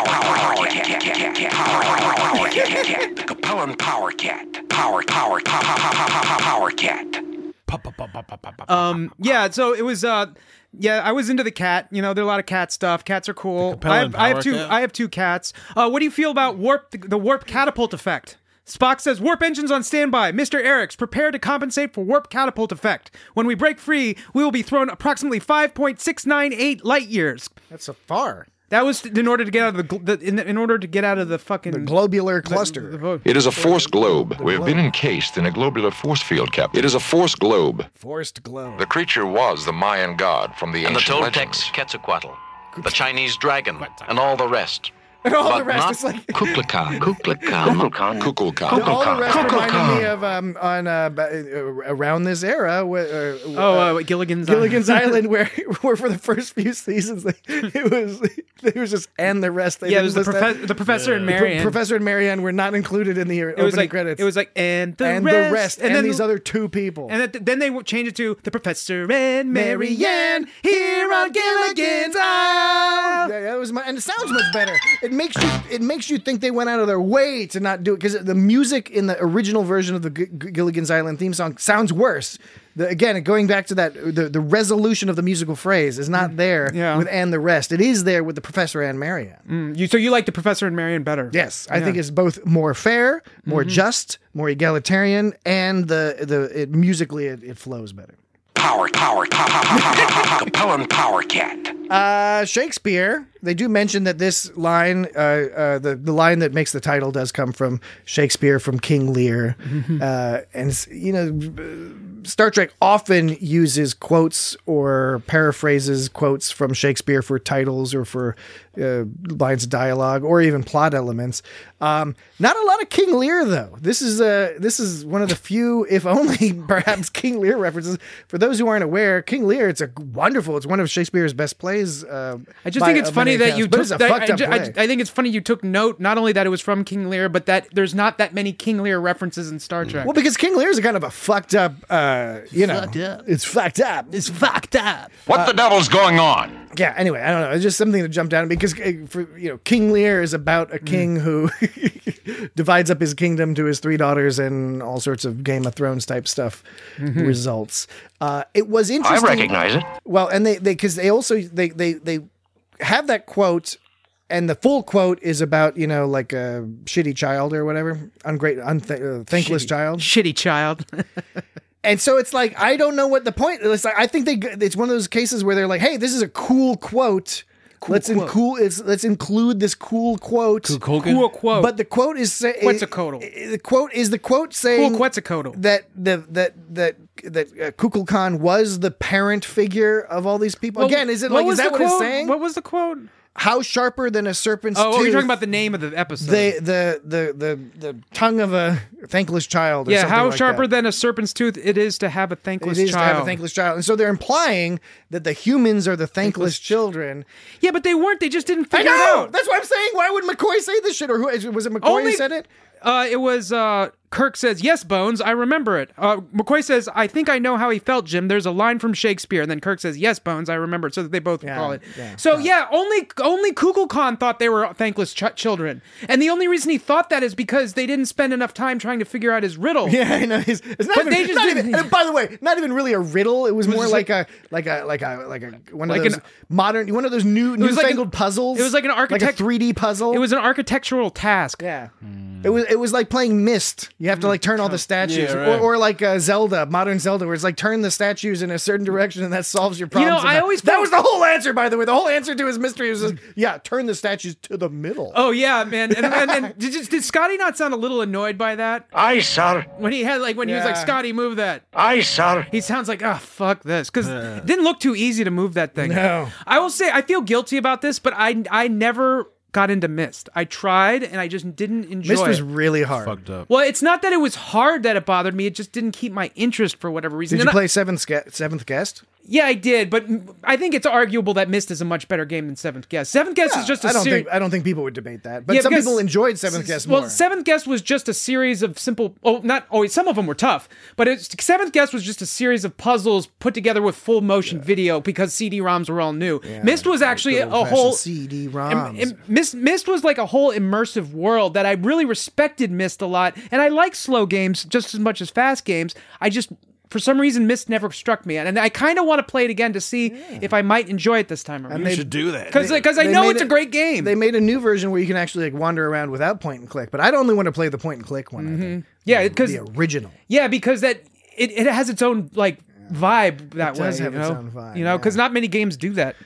Capellan Power Cat. Power Cat. Yeah, so it was I was into the cat. There are a lot of cat stuff. Cats are cool. I have two cats. What do you feel about the warp catapult effect? Spock says, warp engines on standby. Mr. Eriks, prepare to compensate for warp catapult effect. When we break free, we will be thrown approximately 5.698 light years. That's so far. That was in order to get out of the fucking the globular cluster. It is a force globe. We've been encased in a globular force field, Captain. It is a force globe. Forced globe. The creature was the Mayan god from the ancient legends. And the Toltecs Quetzalcoatl, the Chinese dragon, and all the rest. And all the rest is like Kukulkan. All the rest reminded me of around this era, Gilligan's Island, where for the first few seasons it was just and the rest. It was the Professor and Marianne. Professor and Marianne were not included in the opening credits. It was like and the rest, and then these other two people. And then they changed it to the Professor and Marianne here on Gilligan's Island. Yeah, and it sounds much better. It makes you think they went out of their way to not do it, because the music in the original version of the Gilligan's Island theme song sounds worse. Again, going back to that, the resolution of the musical phrase is not there with "and the rest." It is there with the Professor and Marianne. So you like the Professor and Marianne better? Yes, I think it's both more fair, more just, more egalitarian, and musically it flows better. Power Cat. Shakespeare. They do mention that this line, the line that makes the title, does come from Shakespeare, from King Lear, and Star Trek often uses quotes or paraphrases quotes from Shakespeare for titles or for lines of dialogue or even plot elements. Not a lot of King Lear, though. This is one of the few, if only perhaps, King Lear references. For those who aren't aware, King Lear, it's one of Shakespeare's best plays. I just think it's funny that you took. I think it's funny you took note not only that it was from King Lear, but that there's not that many King Lear references in Star Trek. Well, because King Lear is kind of a fucked up. It's fucked up. It's fucked up. What the devil's going on? Yeah. Anyway, I don't know. It's just something that jumped out at me because King Lear is about a king who divides up his kingdom to his 3 daughters, and all sorts of Game of Thrones type stuff results. It was interesting. I recognize it. Well, and they also have that quote, and the full quote is about like a shitty child or whatever, thankless child, shitty child. And so it's like, I don't know what the point is. Like, I think it's one of those cases where they're like, hey, this is a cool quote. Let's include this cool quote. Cool quote. But the quote is Quetzalcoatl. The quote is the quote saying cool Quetzalcoatl. that Kukulkan was the parent figure of all these people. Well, again, is that what it's saying? What was the quote? How sharper than a serpent's tooth. Oh, you're talking about the name of the episode. The tongue of a thankless child. Or something how like sharper that. than a serpent's tooth it is to have a thankless It is child. to have a thankless child. And so they're implying that the humans are the thankless children. Yeah, but they weren't. They just didn't figure it out. That's what I'm saying. Why would McCoy say this shit? Or was it McCoy who said it? It was Kirk says, "Yes, Bones, I remember it." McCoy says, "I think I know how he felt, Jim. There's a line from Shakespeare." And then Kirk says, "Yes, Bones, I remember it." So that they both recall it. Only Kukulkan thought they were thankless children. And the only reason he thought that is because they didn't spend enough time trying to figure out his riddle. Yeah, I know. It's not even, and by the way, not even really a riddle. It was more like a one of those newfangled puzzles. It was like a 3D puzzle. It was an architectural task. Yeah. It was like playing Myst. You have to turn all the statues, or like Zelda, modern Zelda, where it's like turn the statues in a certain direction and that solves your problem. I always that was the whole answer, by the way. The whole answer to his mystery was turn the statues to the middle. Oh yeah, man. And did Scotty not sound a little annoyed by that? Aye, sir. When he was like, Scotty, move that. Aye, sir. He sounds like, fuck this, because it didn't look too easy to move that thing. No. I will say I feel guilty about this, but I never got into Myst. I tried and I just didn't enjoy it. Myst was really hard. Fucked up. Well, it's not that it was hard that it bothered me. It just didn't keep my interest for whatever reason. Did you play Seventh Guest? Yeah, I did, but I think it's arguable that Myst is a much better game than Seventh Guest. Seventh Guest is just a series. I don't think people would debate that, but some people enjoyed Seventh Guest more. Well, Seventh Guest was just a series of simple. Oh, not always. Some of them were tough, but Seventh Guest was just a series of puzzles put together with full motion video because CD-ROMs were all new. Yeah, Myst was actually a whole CD-ROMs. Myst was like a whole immersive world that I really respected. Myst a lot, and I like slow games just as much as fast games. For some reason, Myst never struck me, and I kind of want to play it again to see if I might enjoy it this time around. You should do that. Because I know it's a great game. They made a new version where you can actually wander around without point and click, but I'd only want to play the point and click one. I think. Yeah, because the original. Yeah, because it has its own vibe that way. It does have its own vibe. Because not many games do that.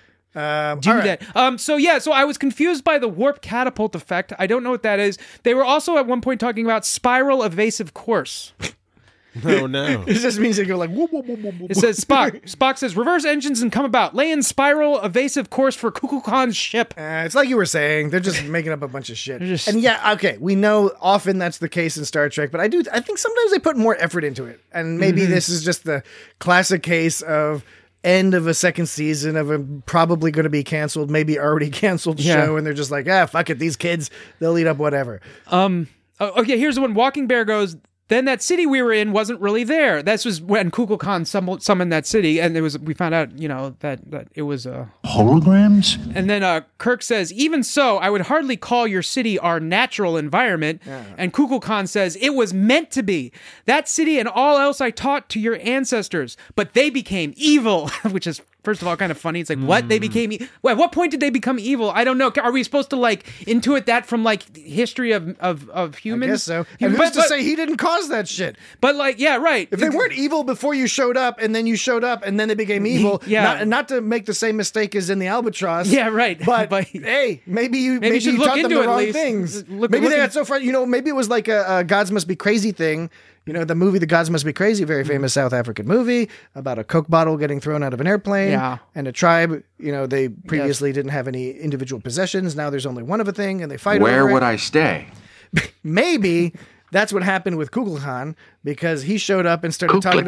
So I was confused by the warp catapult effect. I don't know what that is. They were also at one point talking about spiral evasive course. No. It just means they go like whoop, whoop, whoop, whoop, whoop. It says Spock says reverse engines and come about. Lay in spiral evasive course for Kukulkan's ship. It's like you were saying, they're just making up a bunch of shit. And we know often that's the case in Star Trek, but I think sometimes they put more effort into it. And maybe this is just the classic case of end of a second season of a probably going to be canceled, maybe already canceled show, and they're just like, fuck it, these kids, they'll eat up whatever. Okay, here's the one. Walking Bear goes, then that city we were in wasn't really there. This was when Kukulkan summoned that city, and we found out, that it was Holograms? And then Kirk says, even so, I would hardly call your city our natural environment. Yeah. And Kukulkan says, it was meant to be. That city and all else I taught to your ancestors, but they became evil, which is, first of all, kind of funny. It's like, what? They became... Well, at what point did they become evil? I don't know. Are we supposed to, intuit that from, history of humans? I guess so. And who's to say he didn't cause that shit? But, yeah, right. If they weren't evil before you showed up, and then you showed up, and then they became evil, not to make the same mistake as in the Albatross. Yeah, right. But hey, maybe you taught them the wrong things. Maybe they got so far, maybe it was like a Gods Must Be Crazy thing. The movie The Gods Must Be Crazy, very famous South African movie about a Coke bottle getting thrown out of an airplane. Yeah. And a tribe, they previously didn't have any individual possessions. Now there's only one of a thing, and they fight over it. Where would I stay? Maybe that's what happened with Kukulkan, because he showed up and started talking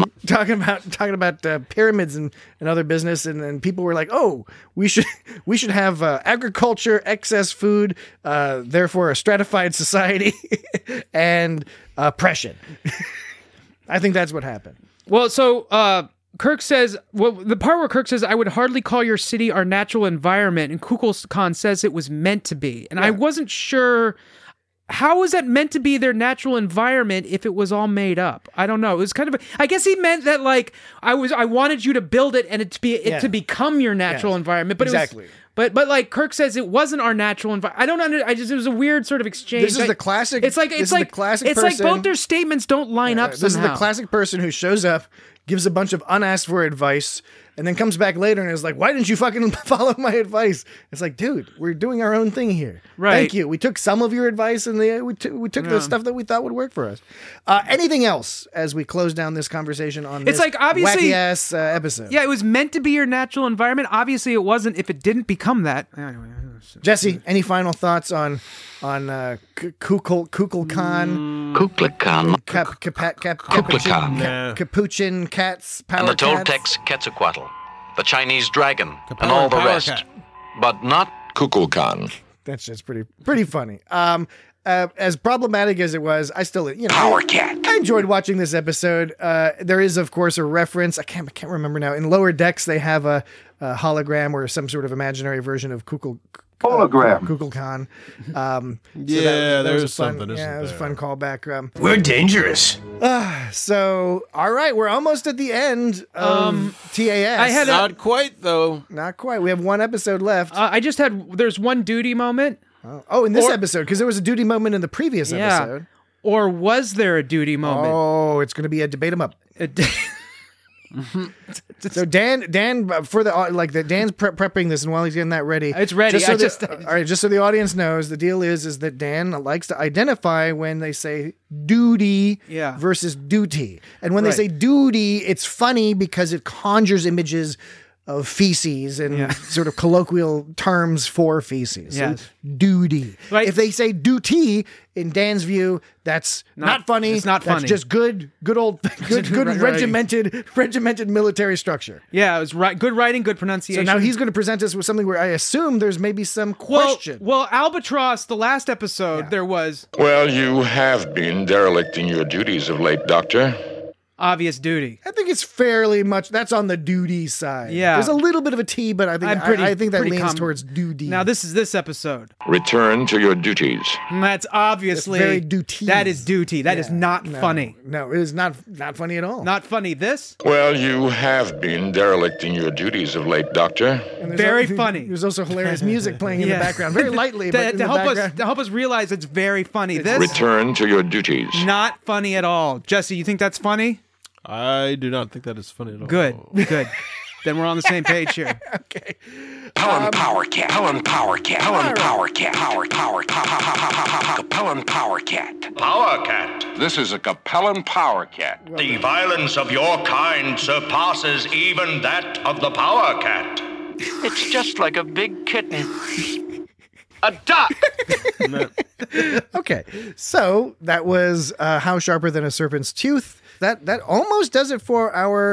about pyramids and other business, and then people were like, "Oh, we should have agriculture, excess food, therefore a stratified society, and oppression." I think that's what happened. Well, so Kirk says, the part where Kirk says, I would hardly call your city our natural environment, and Kukulkan says it was meant to be, and I wasn't sure. How was that meant to be their natural environment if it was all made up? I don't know. It was kind of I guess he meant that I wanted you to build it and it to become your natural environment. But exactly. But like Kirk says, it wasn't our natural environment. I don't it was a weird sort of exchange. This is the classic. It's like both their statements don't line up. This is the classic person who shows up, gives a bunch of unasked for advice, and then comes back later and is like, "Why didn't you fucking follow my advice?" It's like, dude, we're doing our own thing here. Right. Thank you. We took some of your advice and we took the stuff that we thought would work for us. Anything else as we close down this conversation on this obviously wacky ass episode? Yeah, it was meant to be your natural environment. Obviously, it wasn't. If it didn't become that, Jesse, any final thoughts on Kukulkan? Capuchin cats, power and the cats. Toltecs Quetzalcoatl, the Chinese dragon, and all the rest. Cat. But not Kukulkan. That's just pretty funny. As problematic as it was, I still, Power Cat. I enjoyed watching this episode. There is, of course, a reference. I can't remember now. In Lower Decks, they have a hologram or some sort of imaginary version of Kukulkan. There's something. Yeah, it was a fun callback. We're dangerous. So, all right, we're almost at the end of TAS. Not quite, though. Not quite. We have one episode left. There's one duty moment. In this episode, because there was a duty moment in the previous episode. Or was there a duty moment? Oh, it's going to be a debate 'em up. So Dan, for Dan's prepping this, and while he's getting that ready, it's ready. All right, just so the audience knows, the deal is that Dan likes to identify when they say duty versus duty, and when they say duty, it's funny because it conjures images of feces and sort of colloquial terms for feces. Yes. So, duty. Right. If they say duty, in Dan's view, that's not funny. It's not funny. That's just good regimented military structure. Yeah, it was good writing, good pronunciation. So now he's going to present us with something where I assume there's maybe some question. Well, Albatross, the last episode, there was... Well, you have been derelict in your duties of late, Doctor. Obvious duty. I think it's fairly much. That's on the duty side. Yeah, there's a little bit of a T, but I think that leans towards duty. Now this is this episode. Return to your duties. And that's obviously very duty. That is duty. That is not funny. No, it is not funny at all. Not funny. This. Well, you have been derelict in your duties of late, Doctor. Very funny. There's also hilarious music playing in the background, very lightly, but to help us realize it's very funny. This. Return to your duties. Not funny at all. Jesse, you think that's funny? I do not think that is funny at all. Good. Then we're on the same page here. Okay. Pelham Power Cat. Pelham Power Cat. Pelham Power Cat. Capellan Power Cat. Power Cat. This is a Capellan Power Cat. The violence of your kind surpasses even that of the Power Cat. It's just like a big kitten. A duck! Okay, so that was How Sharper Than a Serpent's Tooth. That almost does it for our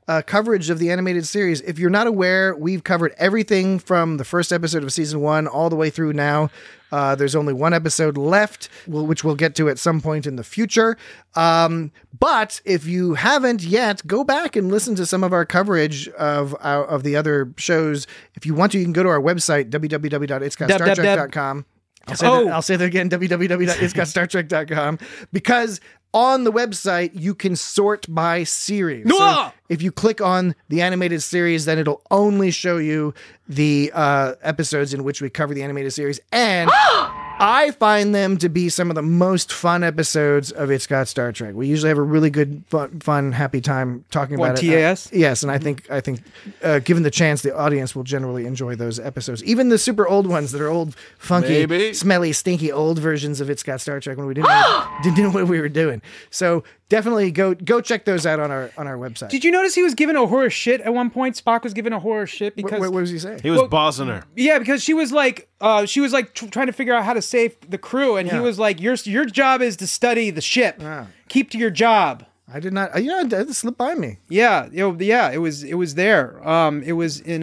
coverage of the animated series. If you're not aware, we've covered everything from the first episode of season 1 all the way through now. There's only one episode left, which we'll get to at some point in the future. But if you haven't yet, go back and listen to some of our coverage of the other shows. If you want to, you can go to our website, www.itsgotstartrek.com. I'll say that again, www.itsgotstartrek.com, because on the website, you can sort by series. So if you click on the animated series, then it'll only show you the episodes in which we cover the animated series. And I find them to be some of the most fun episodes of It's Got Star Trek. We usually have a really good, fun, happy time talking about it. TAS? Yes, and I think given the chance, the audience will generally enjoy those episodes. Even the super old ones that are old, funky, smelly, stinky old versions of It's Got Star Trek when we didn't know what we were doing. So definitely go check those out on our website. Did you notice he was given a horror shit at one point? Spock was given a horror shit because what was he saying? He was bossing her. Yeah, because she was like trying to figure out how to save the crew, and he was like, your job is to study the ship. Keep to your job. I did not. It slipped by me. Yeah, it was there. It was in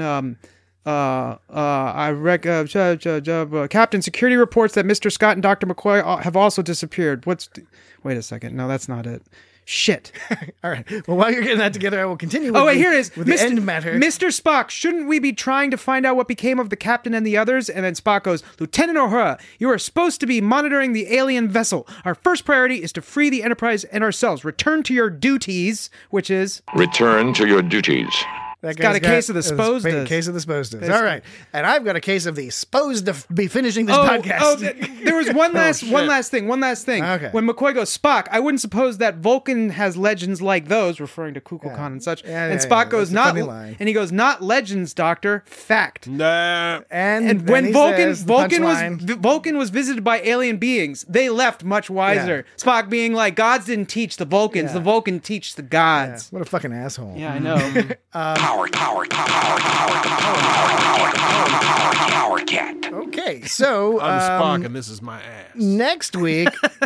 Captain, security reports that Mr. Scott and Dr. McCoy have also disappeared. Wait a second. No, that's not it. Shit. All right. Well, while you're getting that together, I will continue with here it is. With the end matter. Mr. Spock, shouldn't we be trying to find out what became of the captain and the others? And then Spock goes, Lieutenant Uhura, you are supposed to be monitoring the alien vessel. Our first priority is to free the Enterprise and ourselves. Return to your duties, which is... Return to your duties. That got a case of the Sposdas. Case of the Sposdas. All right. And I've got a case of the Sposed to be finishing this podcast. There was one last thing. Okay. When McCoy goes, Spock, I wouldn't suppose that Vulcan has legends like those, referring to Kukulkan and such. And Spock goes, not, and he goes, not legends, Doctor, fact. Nah. And when Vulcan was visited by alien beings, they left much wiser. Yeah. Spock being like, gods didn't teach the Vulcans, the Vulcan teach the gods. Yeah. What a fucking asshole. Yeah, I know. Power cat. Okay, so I'm Spock, and this is my ass. Next week,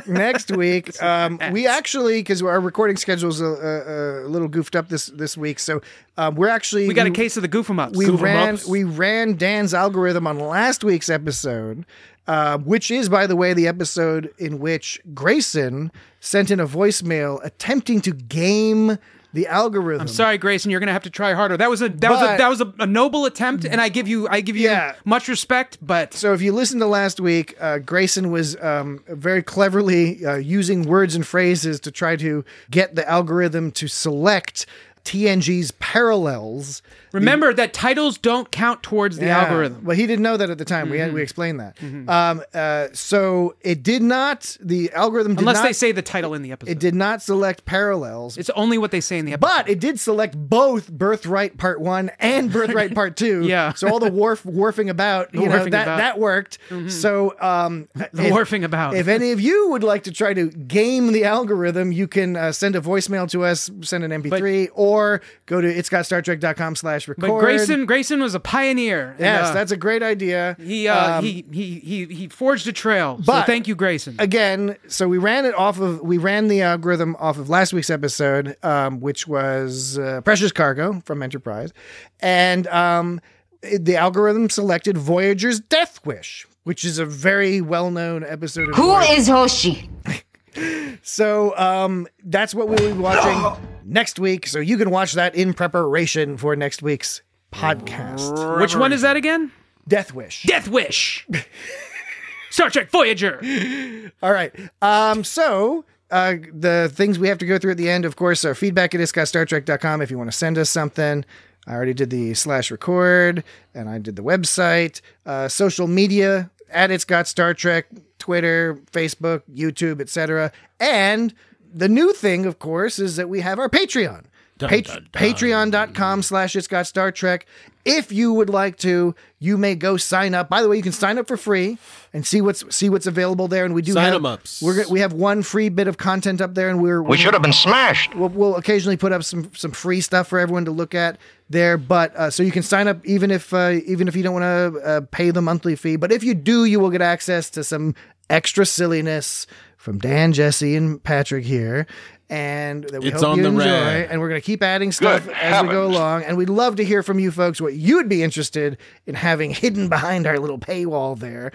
we actually, because our recording schedule is a little goofed up this week, so we got a case of the goof 'em ups. We ran Dan's algorithm on last week's episode, which is, by the way, the episode in which Grayson sent in a voicemail attempting to game the algorithm. I'm sorry, Grayson. You're going to have to try harder. That was a noble attempt, and I give you much respect. But so if you listen to last week, Grayson was very cleverly using words and phrases to try to get the algorithm to select TNG's parallels. Remember that titles don't count towards the algorithm. Well, he didn't know that at the time. We explained that. So it did not. The algorithm did unless not, they say the title in the episode. It did not select parallels. It's only what they say in the episode. But it did select both Birthright Part 1 and Birthright Part 2. Yeah. So all the wharfing about, that worked. Mm-hmm. So wharfing about. If any of you would like to try to game the algorithm, you can send a voicemail to us, send an MP3, or go to itsgotstartrek.com/record. But Grayson was a pioneer. Yes, that's a great idea. He forged a trail. So thank you, Grayson. Again, so we ran the algorithm off of last week's episode, which was Precious Cargo from Enterprise, and the algorithm selected Voyager's Death Wish, which is a very well-known episode of Who is Hoshi? So that's what we'll be watching next week. So you can watch that in preparation for next week's podcast. Which one is that again? Death Wish. Death Wish. Star Trek Voyager. All right. So the things we have to go through at the end, of course, are feedback at itsgotstartrek.com if you want to send us something. I already did the /record, and I did the website. Social media at It's Got Star Trek, Twitter, Facebook, YouTube, etc. And the new thing, of course, is that we have our Patreon. Patreon.com/It's Got Star Trek. If you would like to, you may go sign up. By the way, you can sign up for free and see what's available there. And we do sign-em-ups. We have one free bit of content up there, and we should have been smashed. We'll occasionally put up some free stuff for everyone to look at there. But so you can sign up even if you don't want to pay the monthly fee. But if you do, you will get access to some extra silliness from Dan, Jesse, and Patrick here. and that we It's hope on you the enjoy. rag. And we're going to keep adding stuff as we go along. And we'd love to hear from you folks what you would be interested in having hidden behind our little paywall there.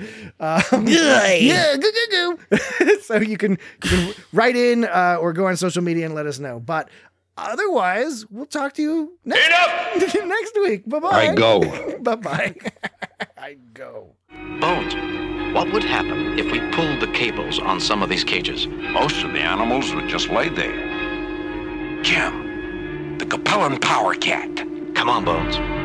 So you can write in or go on social media and let us know. But otherwise, we'll talk to you next week. Bye-bye. I go. Bye-bye. I go. Bones, what would happen if we pulled the cables on some of these cages? Most of the animals would just lay there. Jim, the Capellan Power Cat. Come on, Bones.